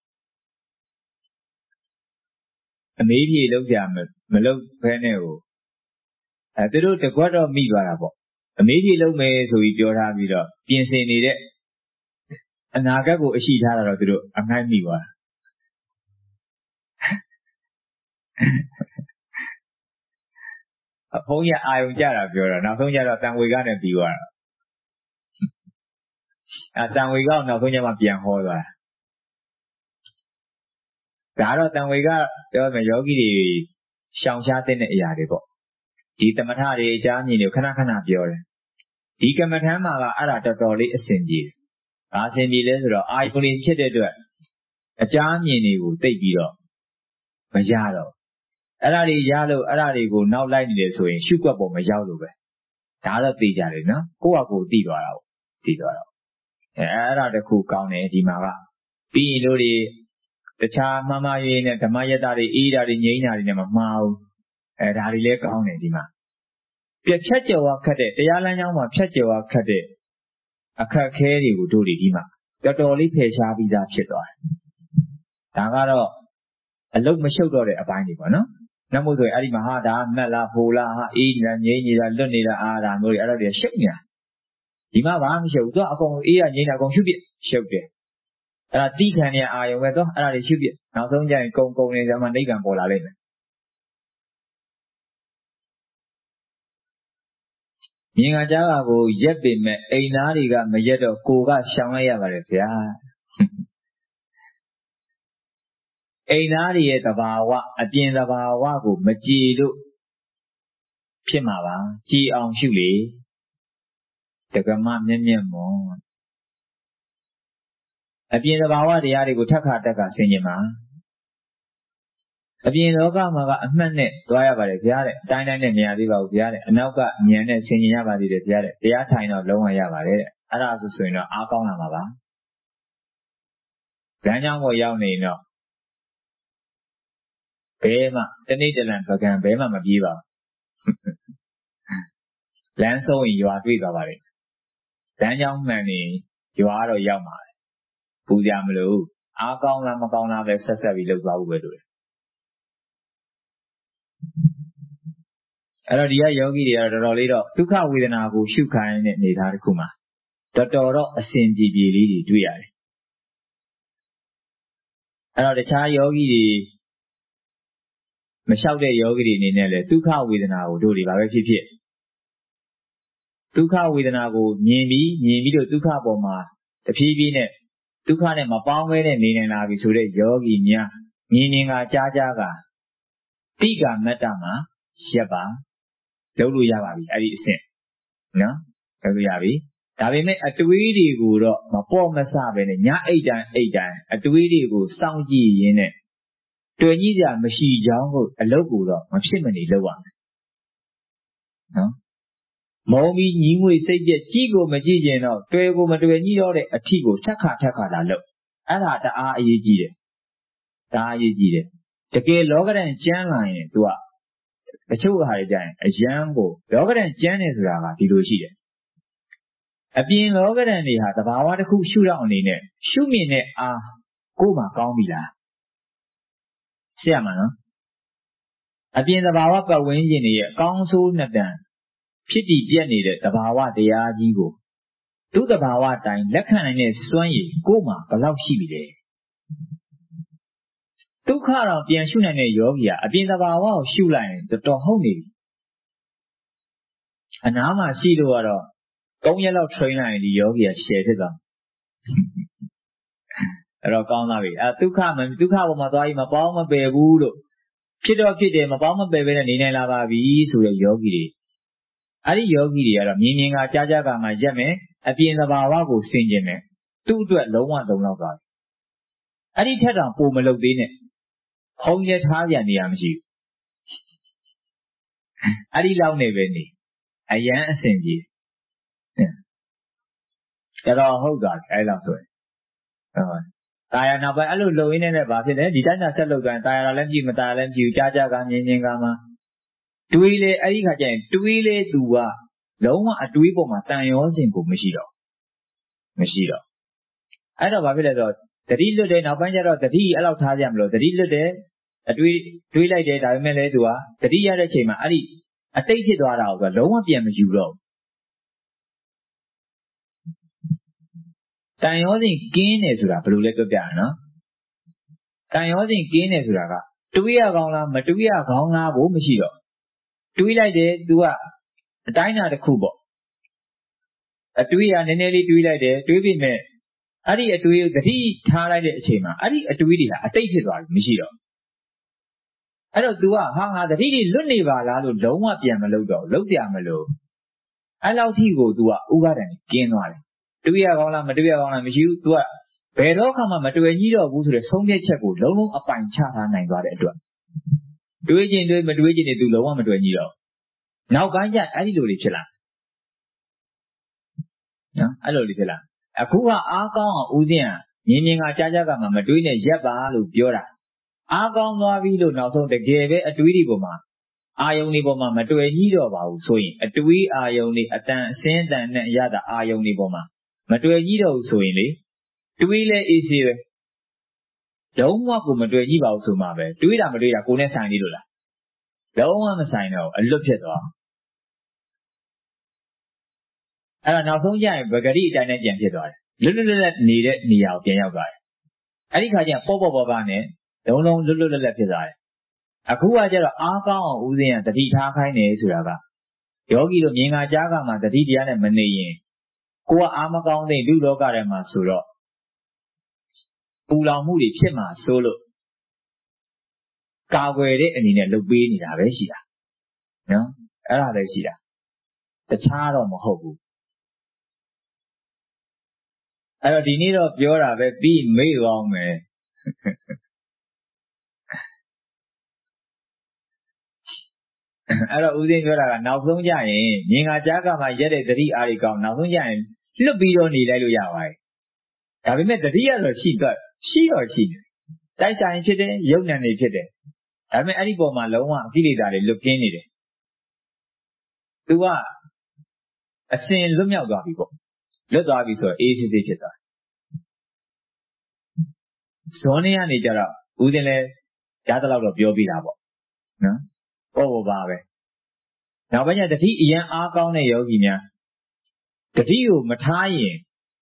အမေးကြီးလောက်ကြမလောက်ဖဲနဲ့ကိုအဲသူတို့တကွက်တော့မိသွားတာပေါ့အမေးကြီးလုံးမယ်ဆိုပြီးပြောထားပြီးတော့ပြင်ဆင်နေတဲ့အနာဂတ်ကိုအရှိထားတာတော့သူတို့အငှိုက်မိသွားအဖုံးရအာယုံကြတာပြောတာနောက်ဆုံးကျတော့တန်ဝေကနဲ့ပြီးသွားတာအဲတန်ဝေကကိုနောက်ဆုံးကျမှပြန်ဟောသွားတာဒါတော့တန်ဝေကပြောမယ်ယောဂီတွေရှောင်ရှားတဲ့အရာတွေပေါ့ဒီသမထတွေအကြအမြင်တွေခဏခဏပြောတယ်ဒီကမ္မထမ်းမှာကအဲ့ဒါတော်တော်လေးအဆင်ပြေတယ်ဘာအဆင်ပြေလဲဆိုတော့အာယုန်တွေဖြစ်တဲ့အတွက်အကြအမြင်တွေကိုသိပြီးတော့မရတော့အဲ့ဒါတွေရလို့အဲ့ဒါတွေကိုနောက်လိုက်နေတယ်ဆိုရင်ရှုွက်ပေါ်မရောက်လို့ပဲဒါတော့သိကြတယ်နော်ကိုယ့်ဟာကိုယ်သိသွားတာပေါ့သိသွားတော့အဲအဲ့ဒါတခုကောင်းတယ်ဒီမှာကပြီးရင်တို့တွေတခြားမှားမှားရင်းနဲ့ဓမ္မယတ္တတွေအေးတာတွေငြိမ်းတာတွေနဲ့မမှားဘူးအဲဒါတွေလည်းကောင်းတယ်ဒီမှာပြဖြတ်ကျော်ခတ်တဲ့တရားလမ်းကြောင်းမှာဖြတ်ကျော်ခတ်တဲ့အခက်ခဲတွေကိုတို့တွေဒီမှာတော်တော်လေးဖယ်ရှားပြီးသားဖြစ်သွားတယ်ဒါကတော့အလုတ်မရှုပ်တော့တဲ့အပိုင်းတွေပေါ့နော်နှမို့ဆိုရင်အဲ့ဒီမှာဟာဒါမက်လားဟိုလားဟာအေးနေတာငြိမ်းနေတာလွတ်နေတာအားဒါမျိုးတွေအဲ့ဒါတွေရှုပ်နေတာဒီမှာဘာမှမရှုပ်ဘူးသူကအကုန်အေးရငြိမ်းတာအကုန်ရှုပ်ပြရှုပ်တယ်အဲ့ဒါတိခံနေအာယုံပဲတော့အဲ့ဒါတွေရှုပ်ပြနောက်ဆုံးကျရင်ကုံကုံနေကြမှာနိဗ္ဗာန်ပေါ်လာလိမ့်မယ်မြင်ကကြားတာကိုရက်ပေမဲ့အိမ်သားတွေကမရက်တော့ကိုကရှောင်လိုက်ရပါတယ်ဗျာအိမ်သားတွေရဲ့သဘာဝအပြင်သဘာဝကိုမကြည်လို့ဖြစ်မှာပါကြည်အောင်ရှုလေတကမမျက်မျက်မောအပြင်သဘာဝတရားတွေကိုထက်ခါတက်ခါဆင်ခြင်ပါအပြင်လောကမှာကအမှတ်နဲ့သွားရပါတယ်ဗျာတဲ့အတိုင်းတိုင်းနဲ့မရသေးပါဘူးဗျာတဲ့အနောက်ကဉာဏ်နဲ့ဆင်ခြင်ရပါသေးတယ်ဗျာတဲ့တရားထိုင်တော့လုံးဝရပါတယ်တဲ့အဲ့ဒါဆိုဆိုရင်တော့အားကောင်းလာမှာပါလမ်းကြောင်းပေါ်ရောက်နေတော့ဘယ်မှတနေ့တလန်ပကံဘယ်မှမပြေးပါဘူးလမ်းဆုံးရင်ရွာတွေ့သွားပါလေလမ်းကြောင်းမှန်နေရွာတော့ရောက်မှာပူကြမလို့အားကောင်းလားမကောင်းလားပဲဆက်ဆက်ပြီးလှုပ်သွားဖို့ပဲလို့အဲ့တော့ဒီကယောဂီတွေကတော့တော်တော်လေးတော့ဒုက္ခဝေဒနာကိုရှုခိုင်းတဲ့အနေအထားတစ်ခုမှာတော်တော်တော့အစဉ်ပြေပြေလေးတွေတွေ့ရတယ်အဲ့တော့တခြားယောဂီတွေမလျှောက်တဲ့ယောဂီတွေအနေနဲ့လည်းဒုက္ခဝေဒနာကိုတို့တွေဘာပဲဖြစ်ဖြစ်ဒုက္ခဝေဒနာကိုမြင်ပြီးမြင်ပြီးတော့ဒုက္ခပေါ်မှာတဖြည်းဖြည်းနဲ့ဒုက္ခနဲ့မပေါင်းဘဲနဲ့နေနိုင်လာပြီဆိုတဲ့ယောဂီများမြင်မြင်ကကြားကြားကတိကမတ္တမှာရက်ပါလုပ်လို့ရပါပြီအဲ့ဒီအဆင့်နော်လုပ်လို့ရပြီဒါပေမဲ့အတွေးတွေကိုတော့မပေါ့မဆပဲနဲ့ညအိတ်တိုင်းအိတ်တိုင်းအတွေးတွေကိုစောင့်ကြည့်ရင်းနဲ့တွေ့ကြီးစရာမရှိကြောင်းကိုအလုပ်ကိုတော့မဖြစ်မနေလုပ်ရမယ်နော်မုံပြီးညီးငွေစိတ်ပြက်ကြီးကိုမကြည့်ကျင်တော့တွေ့ကိုမတွေ့ကြီးတော့တဲ့အထီကိုထက်ခါထက်ခါလာလုပ်အဲ့ဒါတအားအရေးကြီးတယ်ဒါအရေးကြီးတယ်တကယ်လောကဓာတ်ကျမ်းလာရင် तू ကတချို့ဟာတွေကြရင်အယံကိုလောကဓာတ်ကျမ်းနေဆိုတာကဒီလိုရှိတယ်အပြင်လောကဓာတ်တွေဟာသဘာဝတစ်ခုရှုတော့အနေနဲ့ရှုမြင်တဲ့အားကိုယ်မှကောင်းပြီလားရှင်းရမှာနော်အပြင်သဘာဝပတ်ဝန်းကျင်တွေရဲ့အကောင်းဆိုးနှစ်တန်ဖြစ်တည်ပြည့်နေတဲ့သဘာဝတရားကြီးကိုသူ့သဘာဝတိုင်းလက်ခံနိုင်တဲ့စွမ်းရည်ကိုယ်မှဘယ်လောက်ရှိပြီလဲဒုက္ခတော့ပြန်ရှုနိုင်တဲ့ယောဂီကအပြင်သဘာဝကိုရှုလိုက်ရင်တော်တော်ဟုတ်နေပြီအနားမှာရှိလို့ကတော့သုံးရက်လောက် train လိုက်ရင်ဒီယောဂီက share ဖြစ်သွားအဲ့တော့ကောင်းသွားပြီအဲဒုက္ခမဒုက္ခပေါ်မှာသွားပြီးမပေါင်းမပယ်ဘူးလို့ဖြစ်တော့ဖြစ်တယ်မပေါင်းမပယ်ပဲနဲ့နေနိုင်လာပါပြီဆိုတဲ့ယောဂီတွေအဲ့ဒီယောဂီတွေကတော့မြင်မြင်ကကြားကြားကမှရက်မယ်အပြင်သဘာဝကိုဆင်ခြင်မယ်သူ့အတွက်လုံးဝလုံလောက်သွားပြီအဲ့ဒီထက်တောင်ပိုမလုပ်သေးနဲ့ခုံးရထားပြန်နေရမရှိဘူးအဲ့ဒီလောက်နေပဲနေအယံအဆင်ပြေကြတော့ဟုတ်သွားပြီအဲ့လောက်ဆိုရင်ဟုတ်တာယာနောက်ပိုင်းအဲ့လိုလုံရင်းနဲ့ဘာဖြစ်လဲဒီတိုင်းသာဆက်လုပ်သွားရင်တာယာလည်းကြည့်မတာယာလည်းကြည့်ကြားကြားကမြင်မြင်ကမှတွေးလေအဲ့ဒီခါကျရင်တွေးလေသူကလုံးဝအတွေးပေါ်မှာတန်ရောစင်ကိုမရှိတော့မရှိတော့အဲ့တော့ဘာဖြစ်လဲဆိုတော့တတိလွတ်တယ်နောက်ပိုင်းကျတော့တတိအဲ့လောက်ထားကြမလို့တတိလွတ်တယ်အတွေးတွေးလိုက်တယ်ဒါပေမဲ့လည်းသူကတတိရတဲ့ချိန်မှာအဲ့ဒီအတိတ်ဖြစ်သွားတာကိုလုံးဝပြန်မယူတော့တန်ရောစဉ်ကင်းတယ်ဆိုတာဘယ်လိုလဲပြောပြရနော်တန်ရောစဉ်ကင်းတယ်ဆိုတာကတွေးရကောင်းလားမတွေးရကောင်းလားကိုမရှိတော့တွေးလိုက်တယ် तू ကအတိုင်းအတာတစ်ခုပေါ့အတွေးရနည်းနည်းလေးတွေးလိုက်တယ်တွေးပြီးမဲ့အဲ့ဒီအတွေးကိုတတိထားလိုက်တဲ့အချိန်မှာအဲ့ဒီအတွေးတွေဟာအတိတ်ဖြစ်သွားပြီမရှိတော့အဲ့တော့ तू ကဟာငါတတိတွေလွတ်နေပါလားလို့လုံးဝပြန်မလုပ်တော့လုပ်เสียမလို့အဲ့လောက်ထိကို तू ကဥပါဒံကင်းသွားတယ်တွေးရကောင်းလားမတွေးရကောင်းလားမရှိဘူး तू ကဘယ်တော့မှမတွေ့ကြီးတော့ဘူးဆိုတဲ့ဆုံးဖြတ်ချက်ကိုလုံးလုံးအပိုင်ချထားနိုင်သွားတဲ့အတွက်တွေးခြင်းတွေးမတွေးခြင်းတွေ तू လုံးဝမတွေ့ကြီးတော့နောက်ပိုင်းကျအဲ့ဒီလိုတွေဖြစ်လာနော်အဲ့လိုတွေဖြစ်လာအခုကအားကောင်းအောင်ဦးဇင်းကမြင်မြင်ကကြားကြားကမှမတွေးနဲ့ရက်ပါလို့ပြောတာအားကောင်းသွားပြီလို့နောက်ဆုံးတကယ်ပဲအတွေးတွေပေါ်မှာအာယုန်တွေပေါ်မှာမတွေ့ကြီးတော့ပါဘူးဆိုရင်အတွေးအာယုန်တွေအတန်အစင်းအတန်နဲ့ရတာအာယုန်တွေပေါ်မှာမတွေ့ကြီးတော့ဘူးဆိုရင်လေတွေးလဲအေးစေးပဲလုံးဝကိုမတွေ့ကြီးပါဘူးဆိုမှပဲတွေးတာမတွေးတာကိုယ်နဲ့ဆိုင်သေးလို့လားလုံးဝမဆိုင်တော့အလွတ်ဖြစ်သွားအဲ့တော့နောက်ဆုံးကျရင်ဗဂရိအတိုင်းနဲ့ပြန်ဖြစ်သွားတယ်လွတ်လွတ်လပ်လပ်နေတဲ့နေရာကိုပြန်ရောက်သွားတယ်အဲ့ဒီခါကျရင်ပေါ့ပေါ့ပေါ့ပေါ့နဲ့လုံးလုံးလွတ်လွတ်လပ်လပ်ဖြစ်သွားတယ်အခုကကျတော့အားကောင်းအောင်ဦးဇင်းကတတိထားခိုင်းတယ်ဆိုတာကယောဂီတို့မြင်ကကြားကမှတတိတရားနဲ့မနေရင်ကိုယ်ကအားမကောင်းတဲ့လူလောကထဲမှာဆိုတော့ပူလောင်မှုတွေဖြစ်မှာဆိုလို့ကာကွယ်တဲ့အနေနဲ့လုပ်ပေးနေတာပဲရှိတာနော်အဲ့ဒါလည်းရှိတာတခြားတော့မဟုတ်ဘူးအဲ့တော့ဒီနေ့တော့ပြောတာပဲပြီးမေ့သွားအောင်မယ်အဲ့တော့ဦးဇင်းပြောတာကနောက်ဆုံးကြရင်မြင်ငါကြားကမှရက်တဲ့တတိအားတွေကောင်းနောက်ဆုံးကြရင်လွတ်ပြီးတော့နေလိုက်လို့ရပါတယ်ဒါပေမဲ့တတိကတော့ရှိတော့ရှိတော့ရှိတယ်တိုက်ဆိုင်ဖြစ်တယ်ယုံနံနေဖြစ်တယ်ဒါပေမဲ့အဲ့ဒီပုံမှာလုံးဝအကိလေသာတွေလွတ်ကင်းနေတယ်သူကအစဉ်လွတ်မြောက်သွားပြီပေါ့လွတ်သွားပြီဆိုတော့အေးစစ်စစ်ဖြစ်သွားဇွန်နေကနေကြတော့ဦးဇင်းလဲရသလောက်တော့ပြောပြတာပေါ့နော်ပေါ့ပေါ့ပါပဲနောက်ပိုင်းကျတတိအရန်အားကောင်းတဲ့ယောဂီများတတိကိုမထားရင်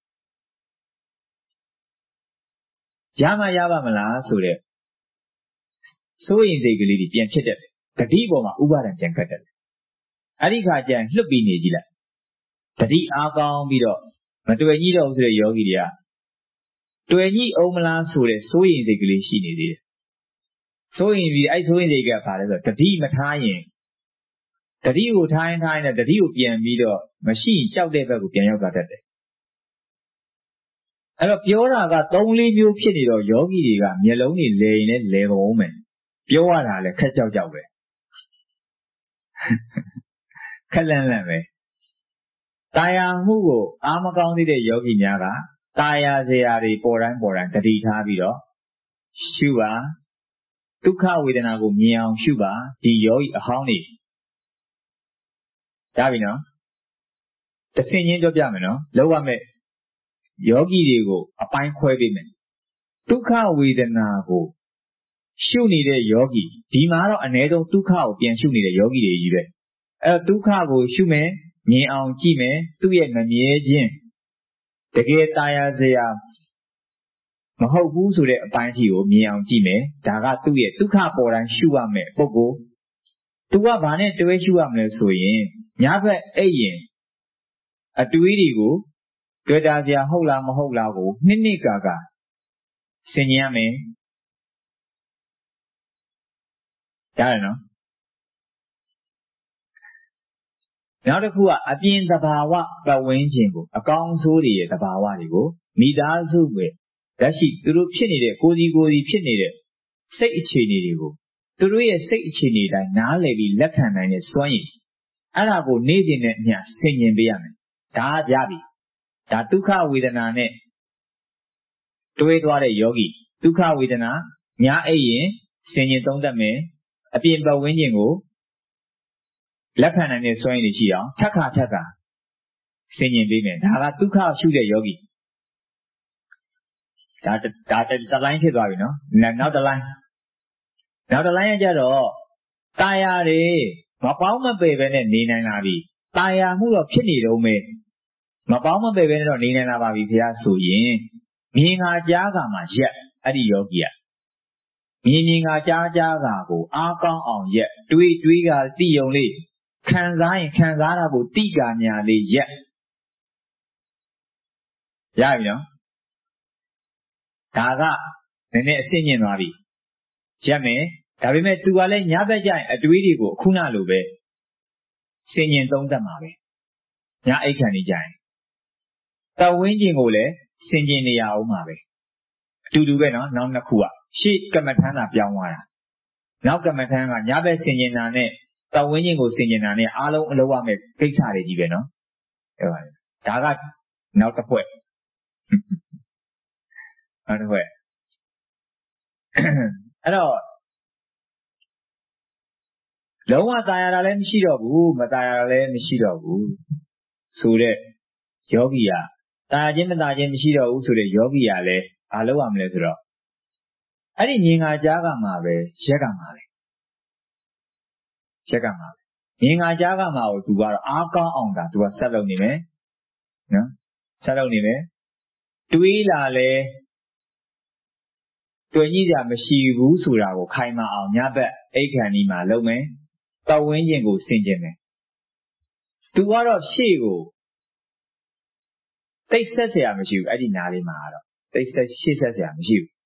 ရမရပါမလားဆိုတဲ့စိုးရင်စိတ်ကလေးတွေပြန်ဖြစ်တတ်တယ်တတိပေါ်မှာဥပါဒံပြန်ကတ်တတ်တယ်အဲ့ဒီခါကျရင်လှုပ်ပြီးနေကြည့်လိုက်တတိအားကောင်းပြီးတော့မတွေ့ညှိတော့ဘူးဆိုတဲ့ယောဂီတွေကတွေ့ညှိအောင်မလားဆိုတဲ့စိုးရင်စိတ်ကလေးရှိနေသေးတယ်စိုးရင်ပြီးအဲ့စိုးရင်စိတ်ကဘာလဲဆိုတော့တတိမထားရင်တတိကိုထားရင်ထားရင်တတိကိုပြန်ပြီးတော့မရှိရင်ကြောက်တဲ့ဘက်ကိုပြန်ရောက်တာတတ်တယ်အဲ့တော့ပြောတာကသုံးလေးမျိုးဖြစ်နေတော့ယောဂီတွေကမျက်လုံးတွေလဲရင်လည်းလဲကုန်အောင်မယ်ပြောရတာလည်းခက်ကြောက်ကြောက်ပဲခက်လန့်လန့်ပဲတာယာမှုကိုအားမကောင်းသေးတဲ့ယောဂီများကတာယာစရာတွေပေါ်တိုင်းပေါ်တိုင်းတတိထားပြီးတော့ရှုပါဒုက္ခဝေဒနာကိုမြင်အောင်ရှုပါဒီယောဂီအဟောင်းတွေရပြီနော်တဆင့်ချင်းပြောပြမယ်နော်လောက်ရမယ်ယောဂီတွေကိုအပိုင်းခွဲပေးမယ်ဒုက္ခဝေဒနာကိုရှုနေတဲ့ယောဂီဒီမှာတော့အ ਨੇ ဆုံးဒုက္ခကိုပြန်ရှုနေတဲ့ယောဂီတွေကြီးပဲအဲ့တော့ဒုက္ခကိုရှုမယ်မြင်အောင်ကြည့်မယ်သူ့ရဲ့မမြဲခြင်းတကယ်တာယာစရာမဟုတ်ဘူးဆိုတဲ့အပိုင်းအထိကိုမြင်အောင်ကြည့်မယ်ဒါကသူ့ရဲ့ဒုက္ခပေါ်တိုင်းရှုရမယ်ပုဂ္ဂိုလ်သူကဘာနဲ့တွဲရှုရမလဲဆိုရင်ညဘက်အိပ်ရင်အတွေးတွေကိုတွေ့တာစရာဟုတ်လားမဟုတ်လားကိုနှစ်နှစ်ကာကာဆင်ញင်ရမယ်ရတယ်နော်နောက်တစ်ခုကအပြင်သဘာဝပတ်ဝန်းကျင်ကိုအကောင်းဆိုးတွေရဲ့သဘာဝတွေကိုမိသားစုပဲလက်ရှိသူတို့ဖြစ်နေတဲ့ကိုယ်စီကိုယ်စီဖြစ်နေတဲ့စိတ်အခြေအနေတွေကိုသူတို့ရဲ့စိတ်အခြေအနေတိုင်းနားလည်ပြီးလက်ခံနိုင်တဲ့စွမ်းရည်အဲ့ဒါကိုနေ့စဉ်နဲ့အမျှဆင်ញင်ပေးရမယ်ဒါကြပြီဒါဒုက္ခဝေဒနာနဲ့တွဲသွားတဲ့ယောဂီဒုက္ခဝေဒနာညာအိပ်ရင်ဆင်ញင်သုံးသပ်မယ်အပြင်ပတ်ဝန်းကျင်ကိုလက်ခံနိုင်တဲ့စွမ်းရည်တွေရှိအောင်ထက်ခါထက်ခါဆင်ញင်ပေးမယ်ဒါကဒုက္ခရှုတဲ့ယောဂီဒါဒါတစ်လိုင်းဖြစ်သွားပြီနော်နောက်တစ်လိုင်းနောက်တစ်လိုင်းကကြတော့တာယာတွေမပေါင်းမပယ်ပဲနဲ့နေနိုင်လာပြီတာယာမှုတော့ဖြစ်နေတော့မယ်မပေါင်းမပယ်ပဲနဲ့တော့နေနိုင်လာပါပြီခင်ဗျာဆိုရင်မြင်ငါကြားကမှရက်အဲ့ဒီယောဂီကမြင်မြင်ငါကြားကြားကကိုအားကောင်းအောင်ရက်တွေးတွေးကတိယုံလေးခံစားရင်ခံစားတာကိုတိကာညာလေးရက်ရပြီနော်ဒါကနည်းနည်းအဆင့်မြင့်သွားပြီရက်မယ်ဒါပေမဲ့သူကလည်းညဘက်ကျရင်အတွေးတွေကိုအခုနလိုပဲဆင်ញင်သုံးသပ်မှာပဲညအိတ်ခံနေကြရင်တော်ဝင်းကျင်ကိုလည်းဆင်ញင်နေရအောင်မှာပဲအတူတူပဲနော်နောက်နှစ်ခုကရှေ့ကမ္မထမ်းသာပြောင်းသွားတာနောက်ကမ္မထမ်းကညဘက်ဆင်ញင်တာနဲ့တော်ဝင်းကျင်ကိုဆင်ញင်တာနဲ့အားလုံးအလုံးဝမဲ့ကိစ္စတွေကြီးပဲနော်ဟုတ်ပါတယ်ဒါကနောက်တစ်ဖွဲ့နောက်တစ်ဖွဲ့အဲ့တော့လုံးဝตายရတာလည်းမရှိတော့ဘူးမตายရတာလည်းမရှိတော့ဘူးဆိုတဲ့ယောဂီကตายခြင်းမตายခြင်းမရှိတော့ဘူးဆိုတဲ့ယောဂီကလည်းဘာလုပ်ရမလဲဆိုတော့အဲ့ဒီမြင်ငါကြားကမှာပဲရက်ကမှာပဲရက်ကမှာပဲမြင်ငါကြားကမှာကို तू ကတော့အားကောင်းအောင်တာ तू ကဆက်လုပ်နေမယ်နော်ဆက်လုပ်နေမယ်တွေးလာလဲတွေ့ညိစရာမရှိဘူးဆိုတာကိုခိုင်မာအောင်ညဘက်အိတ်ခဏီမှာလုပ်မယ်ပတ်ဝန်းကျင်ကိုဆင်ခြင်မယ်သူကတော့ရှေ့ကိုတိတ်ဆက်เสียမရှိဘူးအဲ့ဒီနားလေးမှာကတော့တိတ်ဆက်ရှေ့ဆက်เสียမရှိဘူး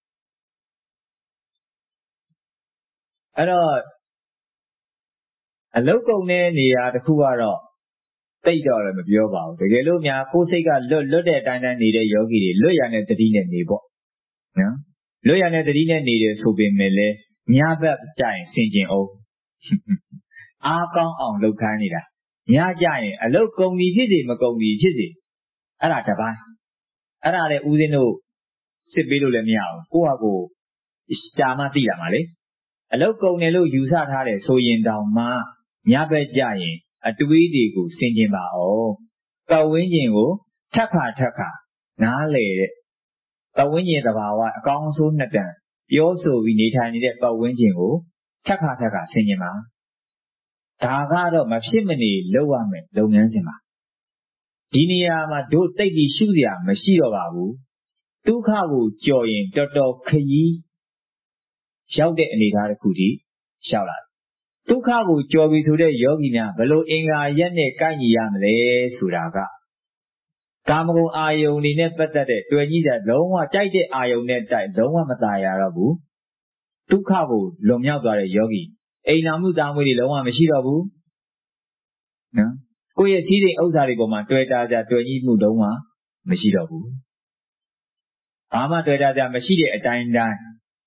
အဲ့တော့အလုတ်ကုန်တဲ့နေရာတစ်ခုကတော့တိတ်တော့လည်းမပြောပါဘူးတကယ်လို့များကိုယ်စိတ်ကလွတ်လွတ်တဲ့အတိုင်းတိုင်းနေတဲ့ယောဂီတွေလွတ်ရတဲ့တတိနဲ့နေပေါ့နော်လွတ်ရတဲ့တတိနဲ့နေတယ်ဆိုပေမဲ့လည်းညဘက်ကြရင်ဆင်ကျင်အောင်အားကောင်းအောင်လုပ်ခိုင်းနေတာညကြရင်အလုတ်ကုန်ပြီဖြစ်စေမကုန်ပြီဖြစ်စေအဲ့ဒါတပိုင်းအဲ့ဒါလည်းဦးဇင်းတို့စစ်ပေးလို့လည်းမရဘူးကိုယ့်ဟာကိုရှာမှသိရမှာလေအလုတ်ကုန်တယ်လို့ယူဆထားတယ်ဆိုရင်တောင်မှညဘက်ကြရင်အတွေးတွေကိုဆင်ကျင်ပါအောင်ပတ်ဝန်းကျင်ကိုထပ်ခါထပ်ခါနားလေတဲ့ပတ်ဝန်းကျင်သဘာဝအကောင်းဆုံးနှစ်တန်ပြောဆိုပြီးနေထိုင်နေတဲ့ပတ်ဝန်းကျင်ကိုထပ်ခါထပ်ခါဆင်ကျင်ပါဒါကတော့မဖြစ်မနေလုပ်ရမယ်လုပ်ငန်းစဉ်ပါဒီနေရာမှာတို့တိတ်ပြီးရှုစရာမရှိတော့ပါဘူးဒုက္ခကိုကြော်ရင်တော်တော်ခရီးရောက်တဲ့အနေအထားတစ်ခုထိရှောက်လာဒုက္ခကိုကြော်ပြီးဆိုတဲ့ယောဂီများဘယ်လိုအင်္ဂါရက်နဲ့ကိုက်ညီရမလဲဆိုတာကကာမဂုဏ်အာယုန်တွေနဲ့ပတ်သက်တဲ့တွေ့ကြီးတဲ့လုံးဝကြိုက်တဲ့အာယုန်နဲ့တိုက်လုံးဝမตายရတော့ဘူးဒုက္ခကိုလွန်မြောက်သွားတဲ့ယောဂီအိမ်နာမှုတာမွေတွေလုံးဝမရှိတော့ဘူးနော်ကိုယ့်ရဲ့စည်းစိမ်ဥစ္စာတွေပေါ်မှာတွေ့တာကြတွေ့ကြီးမှုလုံးဝမရှိတော့ဘူးဘာမှတွေ့တာကြမရှိတဲ့အတိုင်းတိုင်း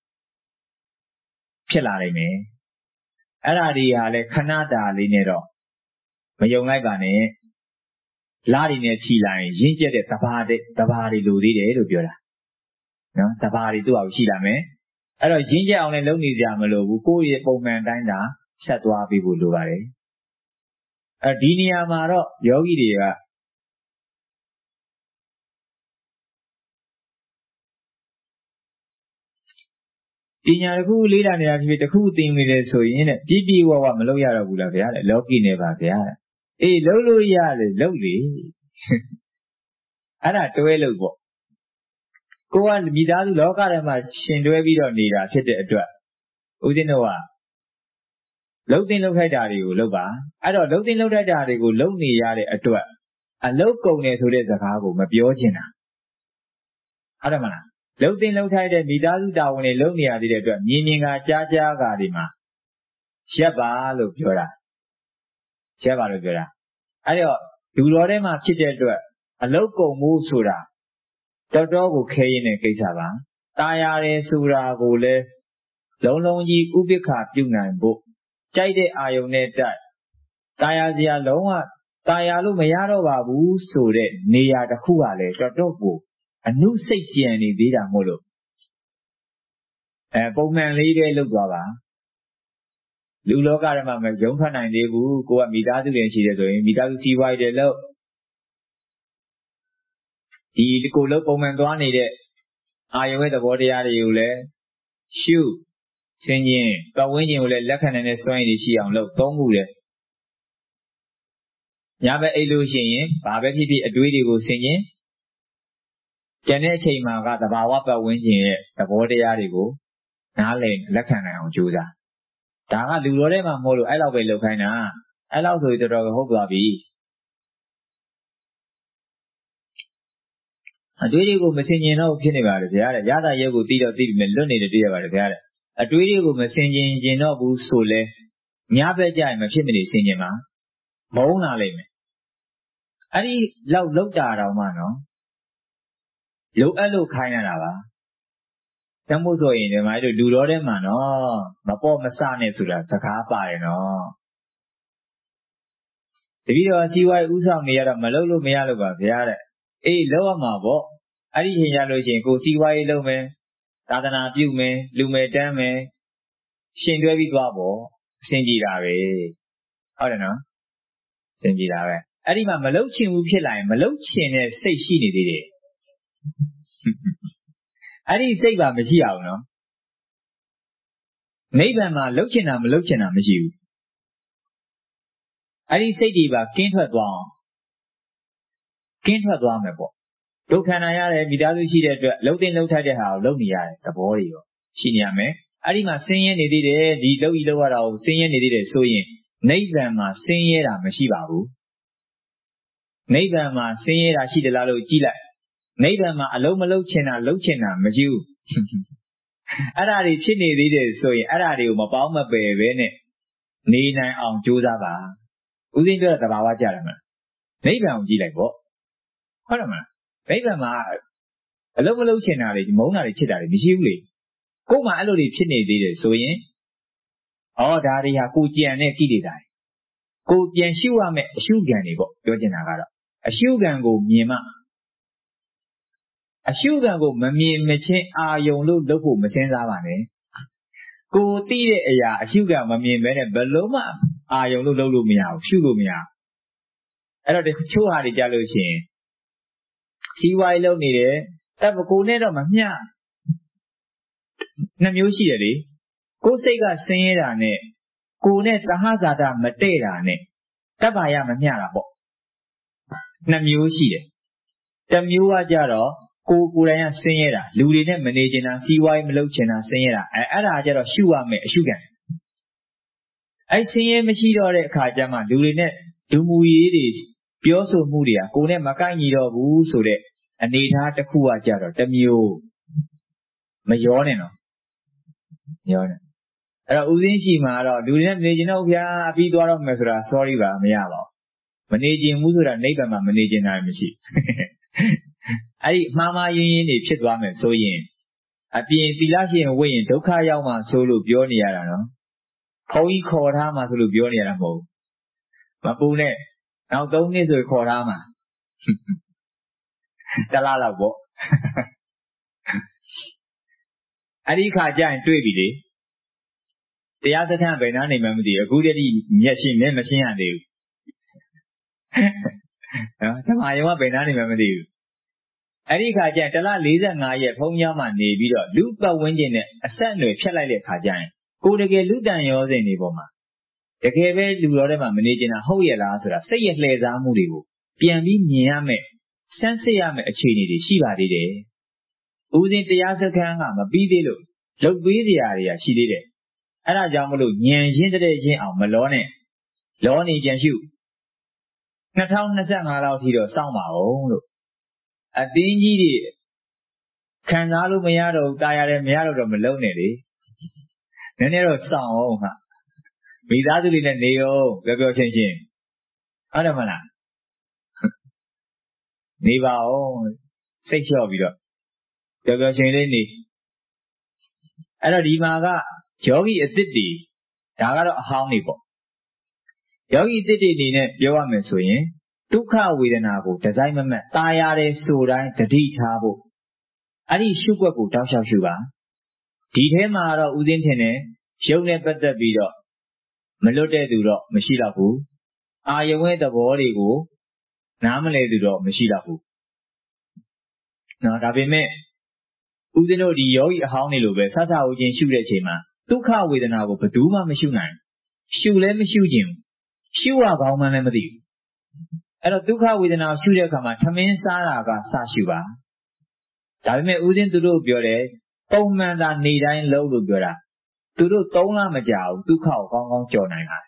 ဖြစ်လာနိုင်မယ်အဲ့ဒါဒီဟာလဲခဏတာလေးနဲ့တော့မယုံလိုက်ပါနဲ့လာတွေနဲ့ခြိလိုက်ရင့်ကျက်တဲ့တဘာတဲ့တဘာတွေလိုသေးတယ်လို့ပြောတာနော်တဘာတွေသူ့အောင်ရှိလာမယ်အဲ့တော့ရင့်ကျက်အောင်လည်းလုပ်နေကြမလို့ဘူးကိုယ့်ရဲ့ပုံမှန်တိုင်းသာဆက်သွားပြီးဖို့လိုပါတယ်အဲဒီနေရာမှာတော့ယောဂီတွေကပညာတစ်ခုလေးလာနေတာဖြစ်ဖြစ်တစ်ခုသင်နေတယ်ဆိုရင်တဲ့ပြည့်ပြည့်ဝဝမလုပ်ရတော့ဘူးလားဗျာတဲ့လောကီနေပါဗျာအေးလုပ်လို့ရတယ်လုပ်လေအဲ့ဒါတွဲလို့ပေါ့ကိုကမိသားစုလောကထဲမှာရှင်တွဲပြီးတော့နေတာဖြစ်တဲ့အတွက်ဦးဇင်းတို့ကလှုပ်တင်လှုပ်ထိုက်တာတွေကိုလုပ်ပါအဲ့တော့လှုပ်တင်လှုပ်ထိုက်တာတွေကိုလုပ်နေရတဲ့အတွက်အလုတ်ကုန်တယ်ဆိုတဲ့စကားကိုမပြောချင်တာဟုတ်တယ်မလားလှုပ်တင်လှုပ်ထိုက်တဲ့မိသားစုတာဝန်တွေလုပ်နေရသေးတဲ့အတွက်မြင်မြင်ကကြားကြားကဒီမှာရက်ပါလို့ပြောတာရက်ပါလို့ပြောတာအဲ့တော့လူတော်ထဲမှာဖြစ်တဲ့အတွက်အလုတ်ကုန်မှုဆိုတာတော်တော်ကိုခဲရင်တဲ့ကိစ္စပါตายရတယ်ဆိုတာကိုလည်းလုံးလုံးကြီးဥပိ္ပခာပြုနိုင်ဖို့ကြိုက်တဲ့အာယုန်နဲ့တိုက်ตายရစရာလုံးဝตายရလို့မရတော့ပါဘူးဆိုတဲ့နေရာတစ်ခုကလည်းတော်တော်ကိုအနုစိတ်ကြံနေသေးတာမို့လို့အဲပုံမှန်လေးပဲလုပ်သွားပါလူလောကထဲမှာမယုံထွက်နိုင်သေးဘူးကိုကမိသားစုတွေရှိတယ်ဆိုရင်မိသားစုစီးပွားရေးတွေလုပ်ဒီကိုလုံးပုံမှန်သွားနေတဲ့အာယုံရဲ့သဘောတရားတွေကိုလည်းရှုစင်ကျင်ပတ်ဝန်းကျင်ကိုလည်းလက်ခံနိုင်တဲ့စွမ်းရည်တွေရှိအောင်လုပ်သုံးခုလေညဘက်အိတ်လို့ရှိရင်ဘာပဲဖြစ်ဖြစ်အတွေးတွေကိုစင်ကျင်ကျန်တဲ့အချိန်မှာကသဘာဝပတ်ဝန်းကျင်ရဲ့သဘောတရားတွေကိုနားလည်လက်ခံနိုင်အောင်ကြိုးစားဒါကလူတော်ထဲမှာမဟုတ်လို့အဲ့လောက်ပဲလုပ်ခိုင်းတာအဲ့လောက်ဆိုရင်တော်တော်ဟုတ်သွားပြီအတွေးတွေကိုမစင်ကျင်တော့ဖြစ်နေပါလေဗျာတဲ့ရတာရုပ်ကိုတီးတော့တီးပြီးမြလွတ်နေတယ်တွေ့ရပါတယ်ဗျာတဲ့အတွေးတွေကိုမစင်ကျင်ကျင်တော့ဘူးဆိုလဲညဘက်ကြရင်မဖြစ်မနေစင်ကျင်ပါမုန်းလာလိမ့်မယ်အဲ့ဒီလောက်လောက်တာတော့မှနော်လိုအပ်လို့ခိုင်းရတာပါတမို့ဆိုရင်ဒီမှာတို့လူတော်ထဲမှာနော်မပေါ့မဆနဲ့ဆိုတာစကားပါတယ်နော်တပည့်တော်စီဝိုင်းဥဆောင်နေရတော့မလုပ်လို့မရလို့ပါဗျာတဲ့အေးလောက်ရမှာပေါ့အဲ့ဒီချိန်ရလို့ရှိရင်ကိုစီဝိုင်းလုပ်မယ်သာသနာပြုမယ်လူမယ်တန်းမယ်ရှင်တွဲပြီးသွားပေါ့အဆင်ပြေတာပဲဟုတ်တယ်နော်အဆင်ပြေတာပဲအဲ့ဒီမှာမလုပ်ချင်ဘူးဖြစ်လာရင်မလုပ်ချင်တဲ့စိတ်ရှိနေသေးတယ်အဲ့ဒီစိတ်ပါမရှိအောင်နော်နိဗ္ဗာန်မှာလှုပ်ချင်တာမလှုပ်ချင်တာမရှိဘူးအဲ့ဒီစိတ်တွေပါကင်းထွက်သွားအောင်ကင်းထွက်သွားမယ်ပေါ့ဒုက္ခနာရတယ်မိသားစုရှိတဲ့အတွက်လှုပ်တင်လှုပ်ထိုက်တဲ့ဟာကိုလှုပ်နေရတယ်သဘောတွေရောရှိနေရမယ်အဲ့ဒီမှာဆင်းရဲနေသေးတယ်ဒီလှုပ်ဤလှုပ်ရတာကိုဆင်းရဲနေသေးတယ်ဆိုရင်နိဗ္ဗာန်မှာဆင်းရဲတာမရှိပါဘူးနိဗ္ဗာန်မှာဆင်းရဲတာရှိသလားလို့ကြည့်လိုက်နိဗ္ဗာန်မှာအလုံးမလုံးချင်တာလုံးချင်တာမရှိဘူးအဲ့ဒါတွေဖြစ်နေသေးတယ်ဆိုရင်အဲ့ဒါတွေကိုမပေါင်းမပယ်ပဲနဲ့နေနိုင်အောင်ကြိုးစားပါဦးဇင်းပြောတဲ့သဘာဝကြတယ်မလားနိဗ္ဗာန်ကိုကြည့်လိုက်ပေါ့ဟုတ်တယ်မလားနိဗ္ဗာန်မှာအလုံးမလုံးချင်တာတွေမုန်းတာတွေချစ်တာတွေမရှိဘူးလေကိုယ်မှအဲ့လိုတွေဖြစ်နေသေးတယ်ဆိုရင်ဩဒါတွေဟာကိုကြံတဲ့ကိလေသာတွေကိုပြန်ရှုရမယ်အရှုခံတွေပေါ့ပြောချင်တာကတော့အရှုခံကိုမြင်မှအရှုခံကိုမမြင်မချင်းအာယုံလို့လုပ်ဖို့မစင်စားပါနဲ့ကိုသိတဲ့အရာအရှုခံမမြင်ဘဲနဲ့ဘယ်လုံးမှအာယုံလို့လုပ်လို့မရဘူးရှုလို့မရအဲ့တော့တချို့ဟာတွေကြလို့ရှိရင်စီးပွားရေးလုပ်နေတယ်တပ်ကိုနဲ့တော့မမျှနှစ်မျိုးရှိတယ်လေကိုယ်စိတ်ကဆင်းရဲတာနဲ့ကိုယ်နဲ့သဟဇာတမတည့်တာနဲ့တပ်ပါရမမျှတာပေါ့နှစ်မျိုးရှိတယ်တစ်မျိုးကကြတော့ကိုယ်ကိုယ်တိုင်ကဆင်းရဲတာလူတွေနဲ့မနေချင်တာစီးပွားရေးမလုပ်ချင်တာဆင်းရဲတာအဲအဲ့ဒါကြတော့ရှုရမယ်အရှုခံအဲ့ဆင်းရဲမရှိတော့တဲ့အခါကျမှလူတွေနဲ့ဒုမှုရေးတွေပြောဆိုမှုတွေကကိုယ်နဲ့မကိုက်ညီတော့ဘူးဆိုတဲ့အနေအထားတစ်ခုကကြတော့တစ်မျိုးမရောနဲ့နော်ရောနဲ့အဲ့တော့ဥစဉ်ရှိမှာတော့လူတွေနဲ့မနေချင်တော့ဗျာအပြီးသွားတော့မယ်ဆိုတာ sorry ပါမရပါဘူးမနေချင်ဘူးဆိုတာနိဗ္ဗာန်မှာမနေချင်တာမရှိအဲ့ဒီမှားမှားယွင်းယွင်းတွေဖြစ်သွားမယ်ဆိုရင်အပြင်သီလရှင်ဝိရင်ဒုက္ခရောက်မှဆိုလို့ပြောနေရတာနော်ဘုန်းကြီးခေါ်ထားမှဆိုလို့ပြောနေရတာမဟုတ်မပူနဲ့နောက်သုံးနှစ်ဆိုခေါ်ထားမှတလားလောက်ပေါ့အဲ့ဒီခါကျရင်တွေ့ပြီလေတရားစခန်းဘယ်နာနေမှမသိဘူးအခုတည်းကမျက်ရှင်းမျက်မရှင်းရသေးဘူးနော်ဓမ္မယုံကဘယ်နာနေမှမသိဘူးအဲ့ဒီခါကျရင်တလ၄၅ရက်ဘုန်းကြီးမှနေပြီးတော့လူပတ်ဝန်းကျင်နဲ့အဆက်အနွယ်ဖြတ်လိုက်တဲ့ခါကျရင်ကိုယ်တကယ်လူတန်ရောစဉ်တွေပေါ်မှာတကယ်ပဲလူတော်ထဲမှာမနေကျင်တာဟုတ်ရဲ့လားဆိုတာစိတ်ရဲ့လှည့်စားမှုတွေကိုပြန်ပြီးမြင်ရမယ်စမ်းစစ်ရမယ်အခြေအနေတွေရှိပါသေးတယ်ဦးဇင်းတရားစခန်းကမပြီးသေးလို့လုတ်ပေးစရာတွေကရှိသေးတယ်အဲ့ဒါကြောင့်မလို့ဉာဏ်ရင်းတဲ့ချင်းအောင်မလောနဲ့လောနေပြန်ရှု၂၀၂၅လောက်ထိတော့စောင့်ပါအောင်လို့အတင်းကြီးတွေခံစားလို့မရတော့ဘူးတာရတယ်မရတော့တော့မလုံးနဲ့လေနည်းနည်းတော့စောင့်အောင်ဟာမိသားစုတွေနဲ့နေအောင်ပျော်ပျော်ချင်းချင်းဟုတ်တယ်မလားနေပါအောင်စိတ်လျှော့ပြီးတော့ပျော်ပျော်ချင်းလေးနေအဲ့တော့ဒီမှာကယောဂီအသစ်တွေဒါကတော့အဟောင်းတွေပေါ့ယောဂီအသစ်တွေအနေနဲ့ပြောရမယ်ဆိုရင်ဒုက္ခဝေဒနာကိုဒီဇိုင်းမမတ်ตายရတယ်ဆိုတိုင်းတတိထားဖို့အဲ့ဒီရှုွက်ကိုတောက်လျှောက်ရှုပါဒီထဲမှာတော့ဥစဉ်ထင်တယ်ရုပ်နဲ့ပတ်သက်ပြီးတော့မလွတ်တဲ့သူတော့မရှိတော့ဘူးအာယဝဲသဘောတွေကိုနားမလည်သူတော့မရှိတော့ဘူးနော်ဒါပေမဲ့ဥစဉ်တို့ဒီယောဂီအဟောင်းတွေလိုပဲဆဆဟုတ်ချင်းရှုတဲ့အချိန်မှာဒုက္ခဝေဒနာကိုဘယ်သူမှမရှုနိုင်ရှုလည်းမရှုခြင်းရှုရကောင်းမှလည်းမသိဘူးအဲ့တော့ဒုက္ခဝေဒနာကိုရှုတဲ့အခါမှာထမင်းစားတာကစရှုပါဒါပေမဲ့ဥစဉ်သူတို့ပြောတယ်ပုံမှန်သာနေတိုင်းလုံးလို့ပြောတာသူတို့သုံးလမကြာဘူးဒုက္ခကိုကောင်းကောင်းကြော်နိုင်တာ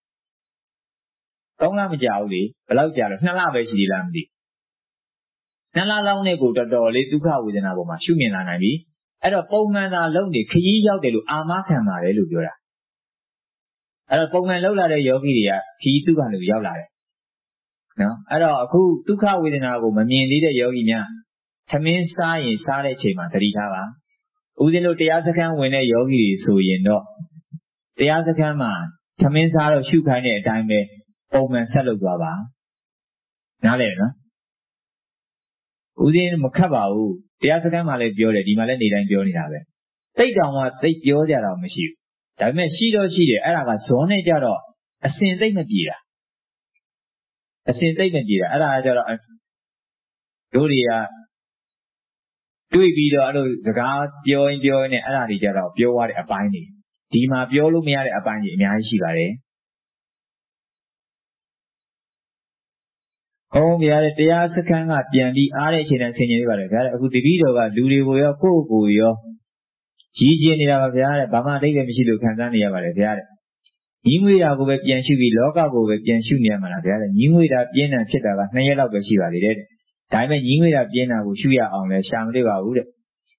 သုံးလမကြာဘူးလေဘယ်လောက်ကြာလို့နှစ်လပဲရှိသေးလားမသိနှစ်လလောက်နဲ့ကိုတော်တော်လေးဒုက္ခဝေဒနာပေါ်မှာရှုမြင်လာနိုင်ပြီအဲ့တော့ပုံမှန်သာလုံးနေခရီးရောက်တယ်လို့အာမခံပါတယ်လို့ပြောတာအဲ့တော့ပုံမှန်လောက်လာတဲ့ယောဂီတွေကခရီးဒုက္ခလို့ရောက်လာတယ်နော်အဲ့တော့အခုဒုက္ခဝေဒနာကိုမမြင်သေးတဲ့ယောဂီများထမင်းစားရင်စားတဲ့အချိန်မှာသတိထားပါဦးဇင်းတို့တရားစခန်းဝင်တဲ့ယောဂီတွေဆိုရင်တော့တရားစခန်းမှာထမင်းစားတော့ရှုခိုင်းတဲ့အတိုင်းပဲပုံမှန်ဆက်လုပ်သွားပါနားလည်နော်ဦးဇင်းမခတ်ပါဘူးတရားစခန်းမှာလည်းပြောတယ်ဒီမှာလည်းနေတိုင်းပြောနေတာပဲတိတ်တောင်မှတိတ်ပြောကြတာမရှိဘူးဒါပေမဲ့ရှိတော့ရှိတယ်အဲ့ဒါကဇောနဲ့ကြတော့အစင်သိမ့်မပြေတာအစင်သိမ့်မပြေတာအဲ့ဒါကကြတော့တို့တွေကတွေ့ပြီးတော့အဲ့လိုစကားပြောရင်ပြောရင်အဲ့ဒါတွေကြတော့ပြောရတဲ့အပိုင်းတွေဒီမှာပြောလို့မရတဲ့အပိုင်းတွေအများကြီးရှိပါတယ်ဟောဗျာတရားစခန်းကပြန်ပြီးအားတဲ့အချိန်နဲ့ဆင်ခြင်နေပါတယ်ဗျာအခုတပည့်တော်ကလူတွေကိုရောကိုယ့်ကိုယ်ရောကြီးကျင်းနေတာပါဗျာတဲ့ဘာမှအတိတ်ပဲမရှိလို့ခံစားနေရပါတယ်ဗျာတဲ့ညီးငွေတာကိုပဲပြန်ရှုပြီးလောကကိုပဲပြန်ရှုနေရမှာလားဗျာတဲ့ညီးငွေတာပြင်းတာဖြစ်တာကနှစ်ရက်လောက်ပဲရှိပါသေးတယ်တဲ့ဒါပေမဲ့ညီးငွေတာပြင်းတာကိုရှုရအောင်လဲရှာမတွေ့ပါဘူးတဲ့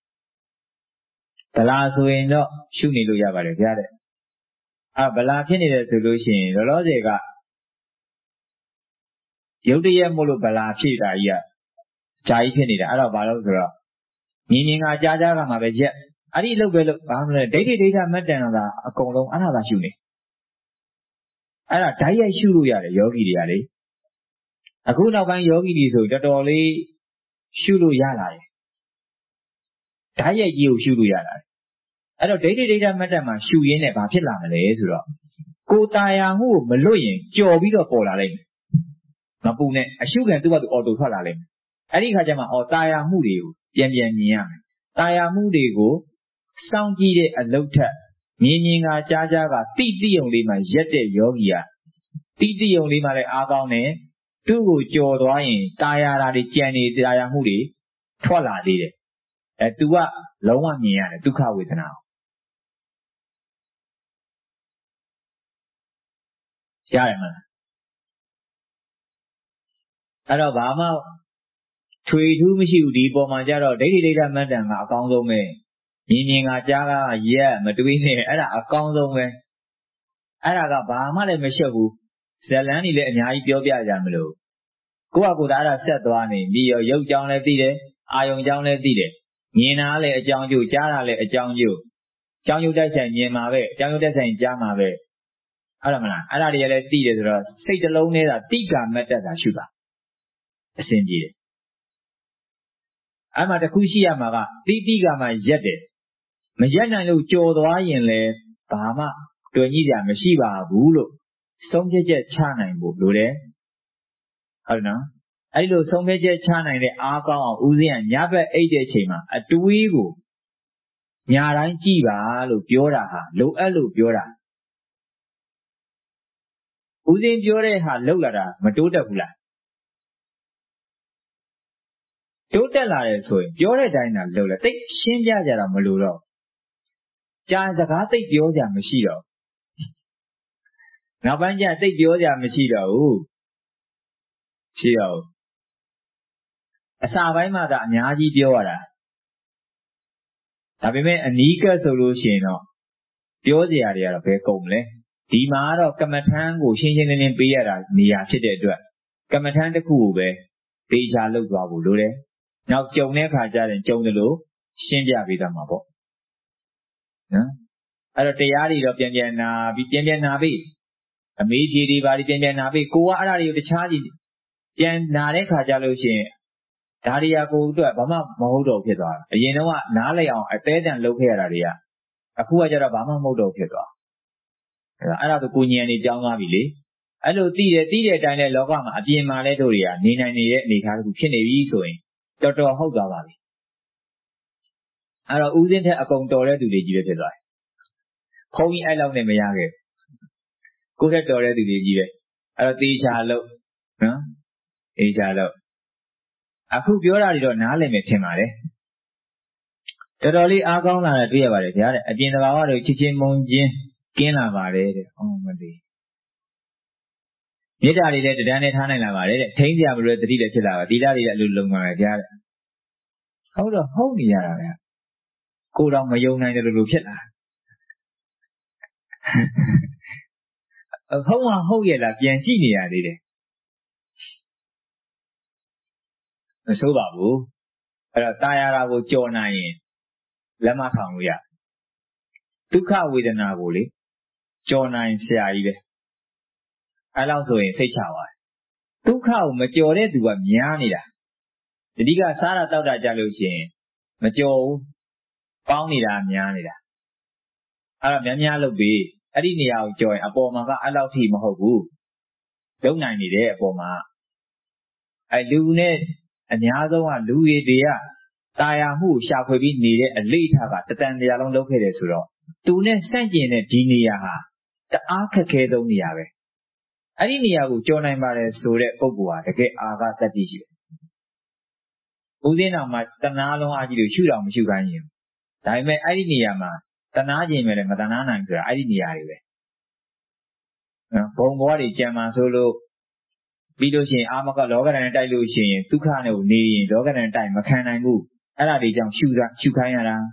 ဗလာဆိုရင်တော့ရှုနေလို့ရပါတယ်ဗျာတဲ့အာဗလာဖြစ်နေတယ်ဆိုလို့ရှိရင်လောလောဆယ်ကရုပ်တရက်မို့လို့ဗလာဖြစ်တာကြီးကဂျာကြီးဖြစ်နေတာအဲ့တော့ဘာလို့ဆိုတော့မြင်မြင်ကကြားကြားကမှပဲရက်အဲ့ဒီအလုပ်ပဲလို့ဘာမှမလဲဒိဋ္ဌိဒိဋ္ဌမတ္တန်ကအကုန်လုံးအဲ့ဒါသာရှုနေအဲ့ဒါဓာတ်ရိုက်ရှုလို့ရတယ်ယောဂီတွေကလေအခုနောက်ပိုင်းယောဂီတွေဆိုတော်တော်လေးရှုလို့ရလာတယ်ဓာတ်ရိုက်ကြီးကိုရှုလို့ရလာတယ်အဲ့တော့ဒိဋ္ဌိဒိဋ္ဌမတ္တန်မှာရှုရင်းနဲ့ဘာဖြစ်လာမလဲဆိုတော့ကိုယ်ตายာမှုကိုမလွတ်ရင်ကြော်ပြီးတော့ပေါ်လာလိမ့်မယ်မပူနဲ့အရှုခံသူ့ဘာသူအော်တိုထွက်လာလိမ့်မယ်အဲ့ဒီခါကျမှအော်ตายာမှုတွေကိုပြန်ပြန်မြင်ရမယ်ตายာမှုတွေကိုစောင့်ကြည့်တဲ့အလုပ်ထက်မြင်မြင်ကကြားကြားကတိတိယုံလေးမှာရက်တဲ့ယောဂီကတိတိယုံလေးမှာလည်းအားကောင်းတယ်သူ့ကိုကြော်သွားရင်ตายာတာတွေကြံနေตายာမှုတွေထွက်လာသေးတယ်အဲ तू ကလုံးဝမြင်ရတယ်ဒုက္ခဝေဒနာရတယ်မလားအဲ့တော့ဘာမှထွေထူးမရှိဘူးဒီပေါ်မှာကြတော့ဒိဋ္ဌိဒိဋ္ဌမတ္တန်ကအကောင်းဆုံးပဲမြင်မြင်ကကြားကရက်မတွေးနဲ့အဲ့ဒါအကောင်းဆုံးပဲအဲ့ဒါကဘာမှလည်းမရှက်ဘူးဇလန်းကြီးလည်းအများကြီးပြောပြကြမလို့ကိုယ့်ဟာကိုယ်သာအဲ့ဒါဆက်သွားနေပြီးရောရုပ်ကြောင်းလည်းသိတယ်အာယုံကြောင်းလည်းသိတယ်မြင်တာလည်းအကြောင်းကျိုးကြားတာလည်းအကြောင်းကျိုးအကြောင်းကျိုးတိုက်ဆိုင်မြင်မှာပဲအကြောင်းကျိုးတိုက်ဆိုင်ကြားမှာပဲဟုတ်တယ်မလားအဲ့ဒါတွေလည်းသိတယ်ဆိုတော့စိတ်တစ်လုံးနဲ့သာတိကာမတ္တတာရှုတာအစဉ်ပြေတယ်အဲ့မှာတစ်ခုရှိရမှာကတိတိကမှရက်တယ်မရက်နိုင်လို့ကြော်သွားရင်လည်းဘာမှတွေ့ကြည့်ကြမရှိပါဘူးလို့ဆုံးဖြတ်ချက်ချနိုင်ဖို့လိုတယ်ဟုတ်နော်အဲ့လိုဆုံးဖြတ်ချက်ချနိုင်တဲ့အားကောင်းအောင်ဦးဇင်းကညဘက်အိတ်တဲ့အချိန်မှာအတွေးကိုညာတိုင်းကြည့်ပါလို့ပြောတာဟာလိုအပ်လို့ပြောတာဦးဇင်းပြောတဲ့ဟာလောက်လာတာမတိုးတက်ဘူးလားတိုးတက်လာတယ်ဆိုရင်ပြောတဲ့အတိုင်းသာလောက်လာတိတ်ရှင်းပြကြတာမလိုတော့ကြားစကားတိတ်ပြောကြမရှိတော့နောက်ပိုင်းကျတိတ်ပြောကြမရှိတော့ဘူးရှိတော့အစာပိုင်းမှာသာအများကြီးပြောရတာဒါပေမဲ့အနီးကပ်ဆိုလို့ရှိရင်တော့ပြောစရာတွေကတော့ဘယ်ကုန်မလဲဒီမှာတော့ကမ္မထမ်းကိုရှင်းရှင်းလင်းလင်းပေးရတာနေရာဖြစ်တဲ့အတွက်ကမ္မထမ်းတစ်ခုကိုပဲသေချာလုပ်သွားဖို့လိုတယ်နောက်ကြုံတဲ့အခါကျရင်ကြုံတယ်လို့ရှင်းပြပေးသွားမှာပေါ့နော်အဲ့တော့တရားတွေတော့ပြန်ပြန်နာပြီးပြန်ပြန်နာပြီးအမေးဖြေတွေပါပြီးပြန်ပြန်နာပြီးကိုကအဲ့ဒါတွေကိုတခြားကြည့်ပြန်နာတဲ့ခါကျလို့ရှိရင်ဒါတွေကကိုအတွက်ဘာမှမဟုတ်တော့ဖြစ်သွားတာအရင်တော့ကနားလည်အောင်အသေးတန်လုပ်ခဲ့ရတာတွေကအခုကကျတော့ဘာမှမဟုတ်တော့ဖြစ်သွားအဲ့ဒါဆိုကိုညံနေပြောင်းသွားပြီလေအဲ့လိုသိတယ်သိတဲ့အတိုင်းလဲလောကမှာအပြင်မှာလဲတို့တွေကနေနိုင်နေတဲ့အနေအထားတစ်ခုဖြစ်နေပြီဆိုရင်တော်တော်ဟုတ်သွားပါပြီအဲ့တော့ဥစဉ်ထက်အကုန်တော်တဲ့သူတွေကြီးပဲဖြစ်သွားတယ်ဘုန်းကြီးအဲ့လောက်နဲ့မရခဲ့ကိုယ့်ထက်တော်တဲ့သူတွေကြီးပဲအဲ့တော့သေချာလို့နော်သေချာလို့အခုပြောတာတွေတော့နားလည်မယ်ထင်ပါတယ်တော်တော်လေးအားကောင်းလာတာတွေ့ရပါတယ်ဗျာတဲ့အပြင်သဘာဝတွေချစ်ချင်းမုန်းချင်းကင်းလာပါတယ်တဲ့အော်မသိမေတ္တာတွေလည်းတဒန်းနဲ့ထားနိုင်လာပါတယ်တဲ့ထိန်းစရာမလိုတဲ့တတိလည်းဖြစ်လာပါသီလတွေလည်းအလိုလုံပါတယ်ဗျာတဲ့ဟုတ်တော့ဟုတ်နေရတာဗျာကိုတော့မယုံနိုင်တယ်လို့လို့ဖြစ်လာဟုတ်မှဟုတ်ရဲ့လားပြန်ကြည့်နေရသေးတယ်မဆိုးပါဘူးအဲ့တော့တာယာတာကိုကြော်နိုင်ရင်လက်မထောင်လို့ရဒုက္ခဝေဒနာကိုလေကြော်နိုင်ဆရာကြီးပဲအဲ့လောက်ဆိုရင်စိတ်ချသွားတယ်ဒုက္ခကိုမကြော်တဲ့သူကများနေတာတတိကစားတာတောက်တာကြလို့ရှိရင်မကြော်ဘူးပေါင်းနေတာများနေတာအဲ့တော့များများလုပ်ပြီးအဲ့ဒီနေရာကိုကြော်ရင်အပေါ်မှာကအဲ့လောက်ထိမဟုတ်ဘူးလုံနိုင်နေတယ်အပေါ်မှာအဲ့လူနဲ့အများဆုံးကလူရည်တွေကတာယာမှုကိုရှာဖွေပြီးနေတဲ့အလေးထားကတတန်တရားလုံးလုပ်ခဲ့တယ်ဆိုတော့သူနဲ့ဆန့်ကျင်တဲ့ဒီနေရာဟာတအားခက်ခဲဆုံးနေရာပဲအဲ့ဒီနေရာကိုကြော်နိုင်ပါတယ်ဆိုတဲ့ပုဂ္ဂိုလ်ဟာတကယ်အာဃတတိရှိတယ်ဦးဇင်းတော်မှာတဏှာလုံးအားကြီးလို့ရှုတော်မရှုခိုင်းရင်ဒါပေမဲ့အဲ့ဒီနေရာမှာတဏှာခြင်းပဲလေမတဏှာနိုင်ဆိုတာအဲ့ဒီနေရာတွေပဲနော်ဘုံဘဝတွေကြံမှာဆိုလို့ပြီးလို့ရှိရင်အာမကလောကဓာတ်နဲ့တိုက်လို့ရှိရင်ဒုက္ခနဲ့ကိုနေရင်လောကဓာတ်နဲ့တိုက်မခံနိုင်ဘူးအဲ့ဒါတွေကြောင့်ရှုတာရှုခိုင်းရတာ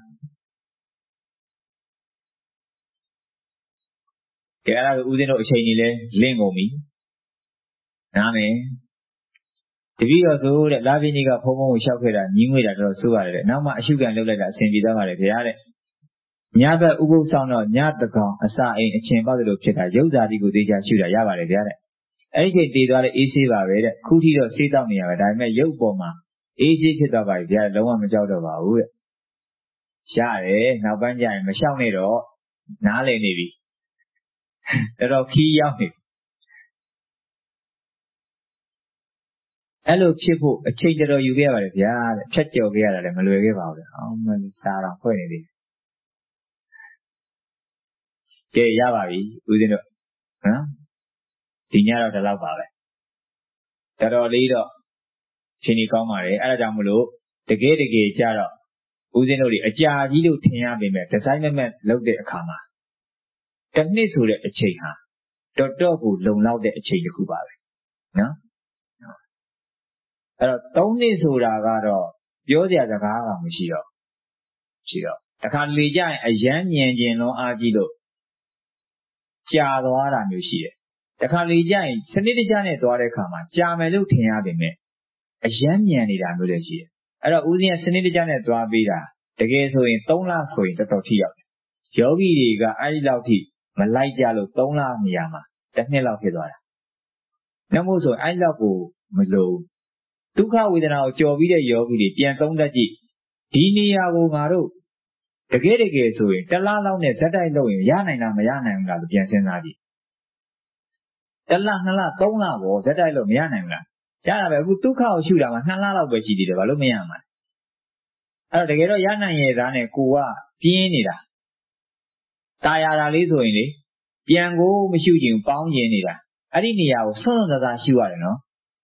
ကဲအဲ့ဒါကိုဦးဇင်းတို့အချိန်ကြီးလဲလင့်ကုန်ပြီနားမယ်တပည့်တော်ဆိုတဲ့လာပိနိကဖုံးဖုံးကိုလျှောက်ခဲ့တာညီးငွေတာတော်တော်ဆိုးရတယ်တဲ့နောက်မှအရှုခံလုပ်လိုက်တာအဆင်ပြေသွားပါတယ်ဗျာတဲ့ညဘက်ဥပုသ်ဆောင်တော့ညတကောင်အစာအိမ်အချိန်ပေါက်တယ်လို့ဖြစ်တာရုပ်ဇာတိကိုသိချရှုတာရပါတယ်ဗျာတဲ့အဲ့ဒီချိန်တည်သွားတဲ့အေးဆေးပါပဲတဲ့ခုထိတော့ဆေးတောက်နေရပါဒါပေမဲ့ရုပ်ပေါ်မှာအေးဆေးဖြစ်သွားပါပြီဗျာလုံးဝမကြောက်တော့ပါဘူးတဲ့ရတယ်နောက်ပိုင်းကျရင်မလျှောက်နဲ့တော့နားလည်နေပြီတော်တော်ခီးရောက်နေအဲ့လိုဖြစ်ဖို့အချိန်တော်တော်ယူခဲ့ရပါတယ်ဗျာတဲ့ဖြတ်ကျော်ခဲ့ရတာလည်းမလွယ်ခဲ့ပါဘူးလေအောင်မလေးစားတော့ဖွဲ့နေသေးကဲရပါပြီဦးဇင်းတို့နော်ဒီညတော့ဒီလောက်ပါပဲတော်တော်လေးတော့ရှင်ကြီးကောင်းပါတယ်အဲ့ဒါကြောင့်မလို့တကယ်တကယ်ကြတော့ဦးဇင်းတို့တွေအကြာကြီးလို့ထင်ရပေမဲ့ဒီဇိုင်းမမက်လုပ်တဲ့အခါမှာတစ်နှစ်ဆိုတဲ့အချိန်ဟာတော်တော်ကိုလုံလောက်တဲ့အချိန်တစ်ခုပါပဲနော်အဲ့တော့သုံးနှစ်ဆိုတာကတော့ပြောစရာစကားတော့မရှိတော့ရှိတော့တခါလေကြရင်အယမ်းညံကျင်လုံးအားကြီးလို့ကြာသွားတာမျိုးရှိတယ်တခါလေကြရင်စနစ်တကျနဲ့သွားတဲ့အခါမှာကြာမယ်လို့ထင်ရပေမဲ့အယမ်းညံနေတာမျိုးလည်းရှိတယ်အဲ့တော့ဦးဇင်းကစနစ်တကျနဲ့သွားပေးတာတကယ်ဆိုရင်သုံးလဆိုရင်တော်တော်ထိရောက်တယ်ယောဂီတွေကအဲ့ဒီလောက်ထိမလိုက်ကြလို့သုံးလနေရာမှာတစ်နှစ်လောက်ဖြစ်သွားတာနှမို့ဆိုအဲ့လောက်ကိုမလို့ဒုက္ခဝေဒနာကိုကြော်ပြီးတဲ့ယောဂီတွေပြန်သုံးသပ်ကြည့်ဒီနေရာကိုငါတို့တကယ်တကယ်ဆိုရင်တစ်လလောက်နဲ့ဇက်တိုက်လုပ်ရင်ရနိုင်လားမရနိုင်ဘူးလားဆိုပြန်စဉ်းစားကြည့်တစ်လနှစ်လသုံးလပေါ့ဇက်တိုက်လို့မရနိုင်ဘူးလားရတာပဲအခုဒုက္ခကိုရှုတာမှနှစ်လလောက်ပဲရှိသေးတယ်ဘာလို့မရမှာလဲအဲ့တော့တကယ်တော့ရနိုင်ရဲ့သားနဲ့ကိုကပြင်းနေတာตายရတာလေးဆိုရင်လေပြန်ကိုမရှုချင်ပေါင်းကျင်နေတာအဲ့ဒီနေရာကိုဆွန့်ဆွန့်သားသားရှုရတယ်နော်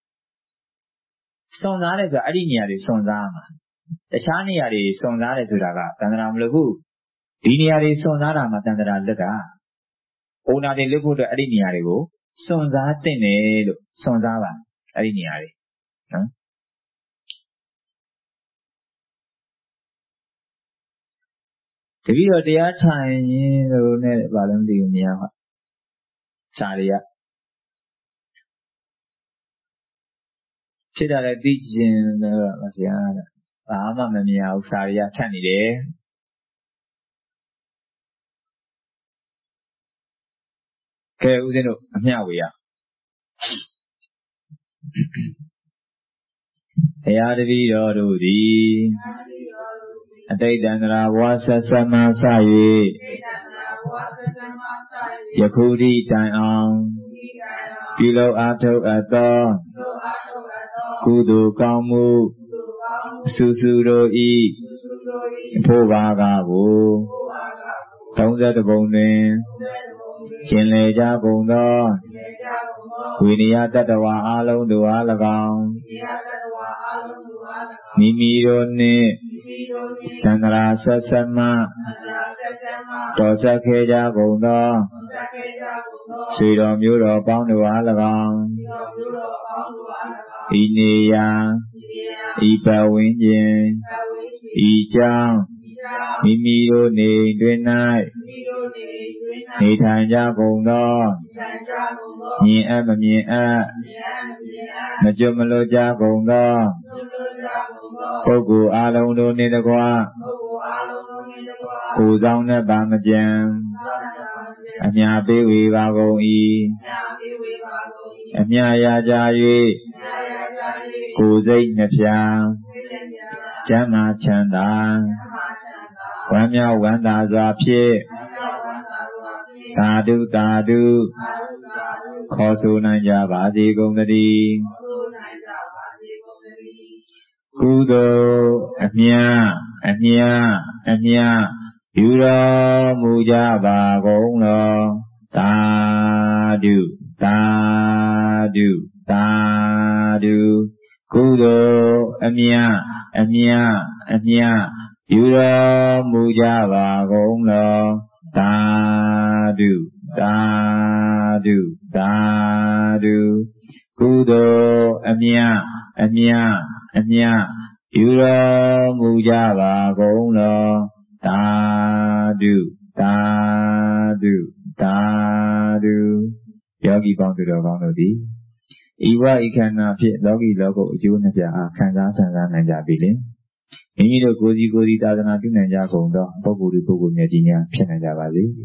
စွန့်စားတယ်ဆိုတာအဲ့ဒီနေရာတွေစွန့်စားမှာတခြားနေရာတွေစွန့်စားတယ်ဆိုတာကတန်ត្រာမလို့ဘူးဒီနေရာတွေစွန့်စားတာမှတန်ត្រာလွတ်တာဘုံနာတွေလွတ်ဖို့အတွက်အဲ့ဒီနေရာတွေကိုစွန့်စားတင်တယ်လို့စွန့်စားပါအဲ့ဒီနေရာတွေနော်တပည့်တော်တရားထိုင်ရင်လို့နဲ့ဘာလို့မသိဘူးများဟာစာတွေကဖြစ်တာလည်းသိကျင်တော့မဗျာဘာမှမမြင်အောင်စာတွေကထပ်နေတယ်ကဲဦးဇင်းတို့အမျှဝေရတရားတပည့်တော်တို့သည်အတိတ်တန္တရာဘဝဆက်ဆက်မှစ၍ယခုဒီတိုင်အောင်ပြုလုပ်အားထုတ်အပ်သောကုသိုလ်ကောင်းမှုအစုစုတို့ဤဖို့ပါကကိုသုံးဆယ်ပုံတွင်ကျင်လေကြကုန်သောဝိနည်းတတ္တဝါအလုံးတို့အား၎င်းမိမိတို့နှင့်သန္တရာဆက်ဆက်မှတော်ဆက်ခဲ့ကြကုန်သောဆွေတော်မျိုးတော်ပေါင်းတို့အား၎င်းဤနေရာဤပတ်ဝန်းကျင်ဤကြောင့်မိမိတို့နေတွင်၌နေထိုင်ကြကုန်သောမြင်အပ်မမြင်အပ်မကြွမလွတ်ကြကုန်သောပုဂ္ဂိုလ်အလုံးတို့နှင့်တကွကိုယ်ဆောင်နှင့်ပါမကြံအမြပေးဝေပါကုန်၏အမြရာကြ၍ကိုယ်စိတ်နှဖျားကျမ်းမာချမ်းသာဝမ်းမြောက်ဝမ်းသာစွာဖြင့်သာဓုသာဓုခေါ်ဆိုနိုင်ကြပါစေကုန်သတည်းကုသိုလ်အမြအမြအမြယူတော်မူကြပါကုန်လောသာဓုသာဓုသာဓုကုသိုလ်အမြအမြအမြယူတော်မူကြပါကုန်လောသာဓုသာဓုသာဓုကုသိုလ်အမြအမြအမြယူတော်မူကြပါကုန်လောသာဓုသာဓုသာဓုယောဂီပေါင်းသူတော်ကောင်းတို့သည်ဤဝဤခန္ဓာဖြင့်လောကီလောကုအကျိုးနှစ်ပြားအားခံစားဆံစားနိုင်ကြပြီလေမိမိတို့ကိုယ်စီကိုယ်စီသာသနာပြုနိုင်ကြကုန်သောပုဂ္ဂိုလ်တွေပုဂ္ဂိုလ်မြတ်ကြီးများဖြစ်နိုင်ကြပါစေ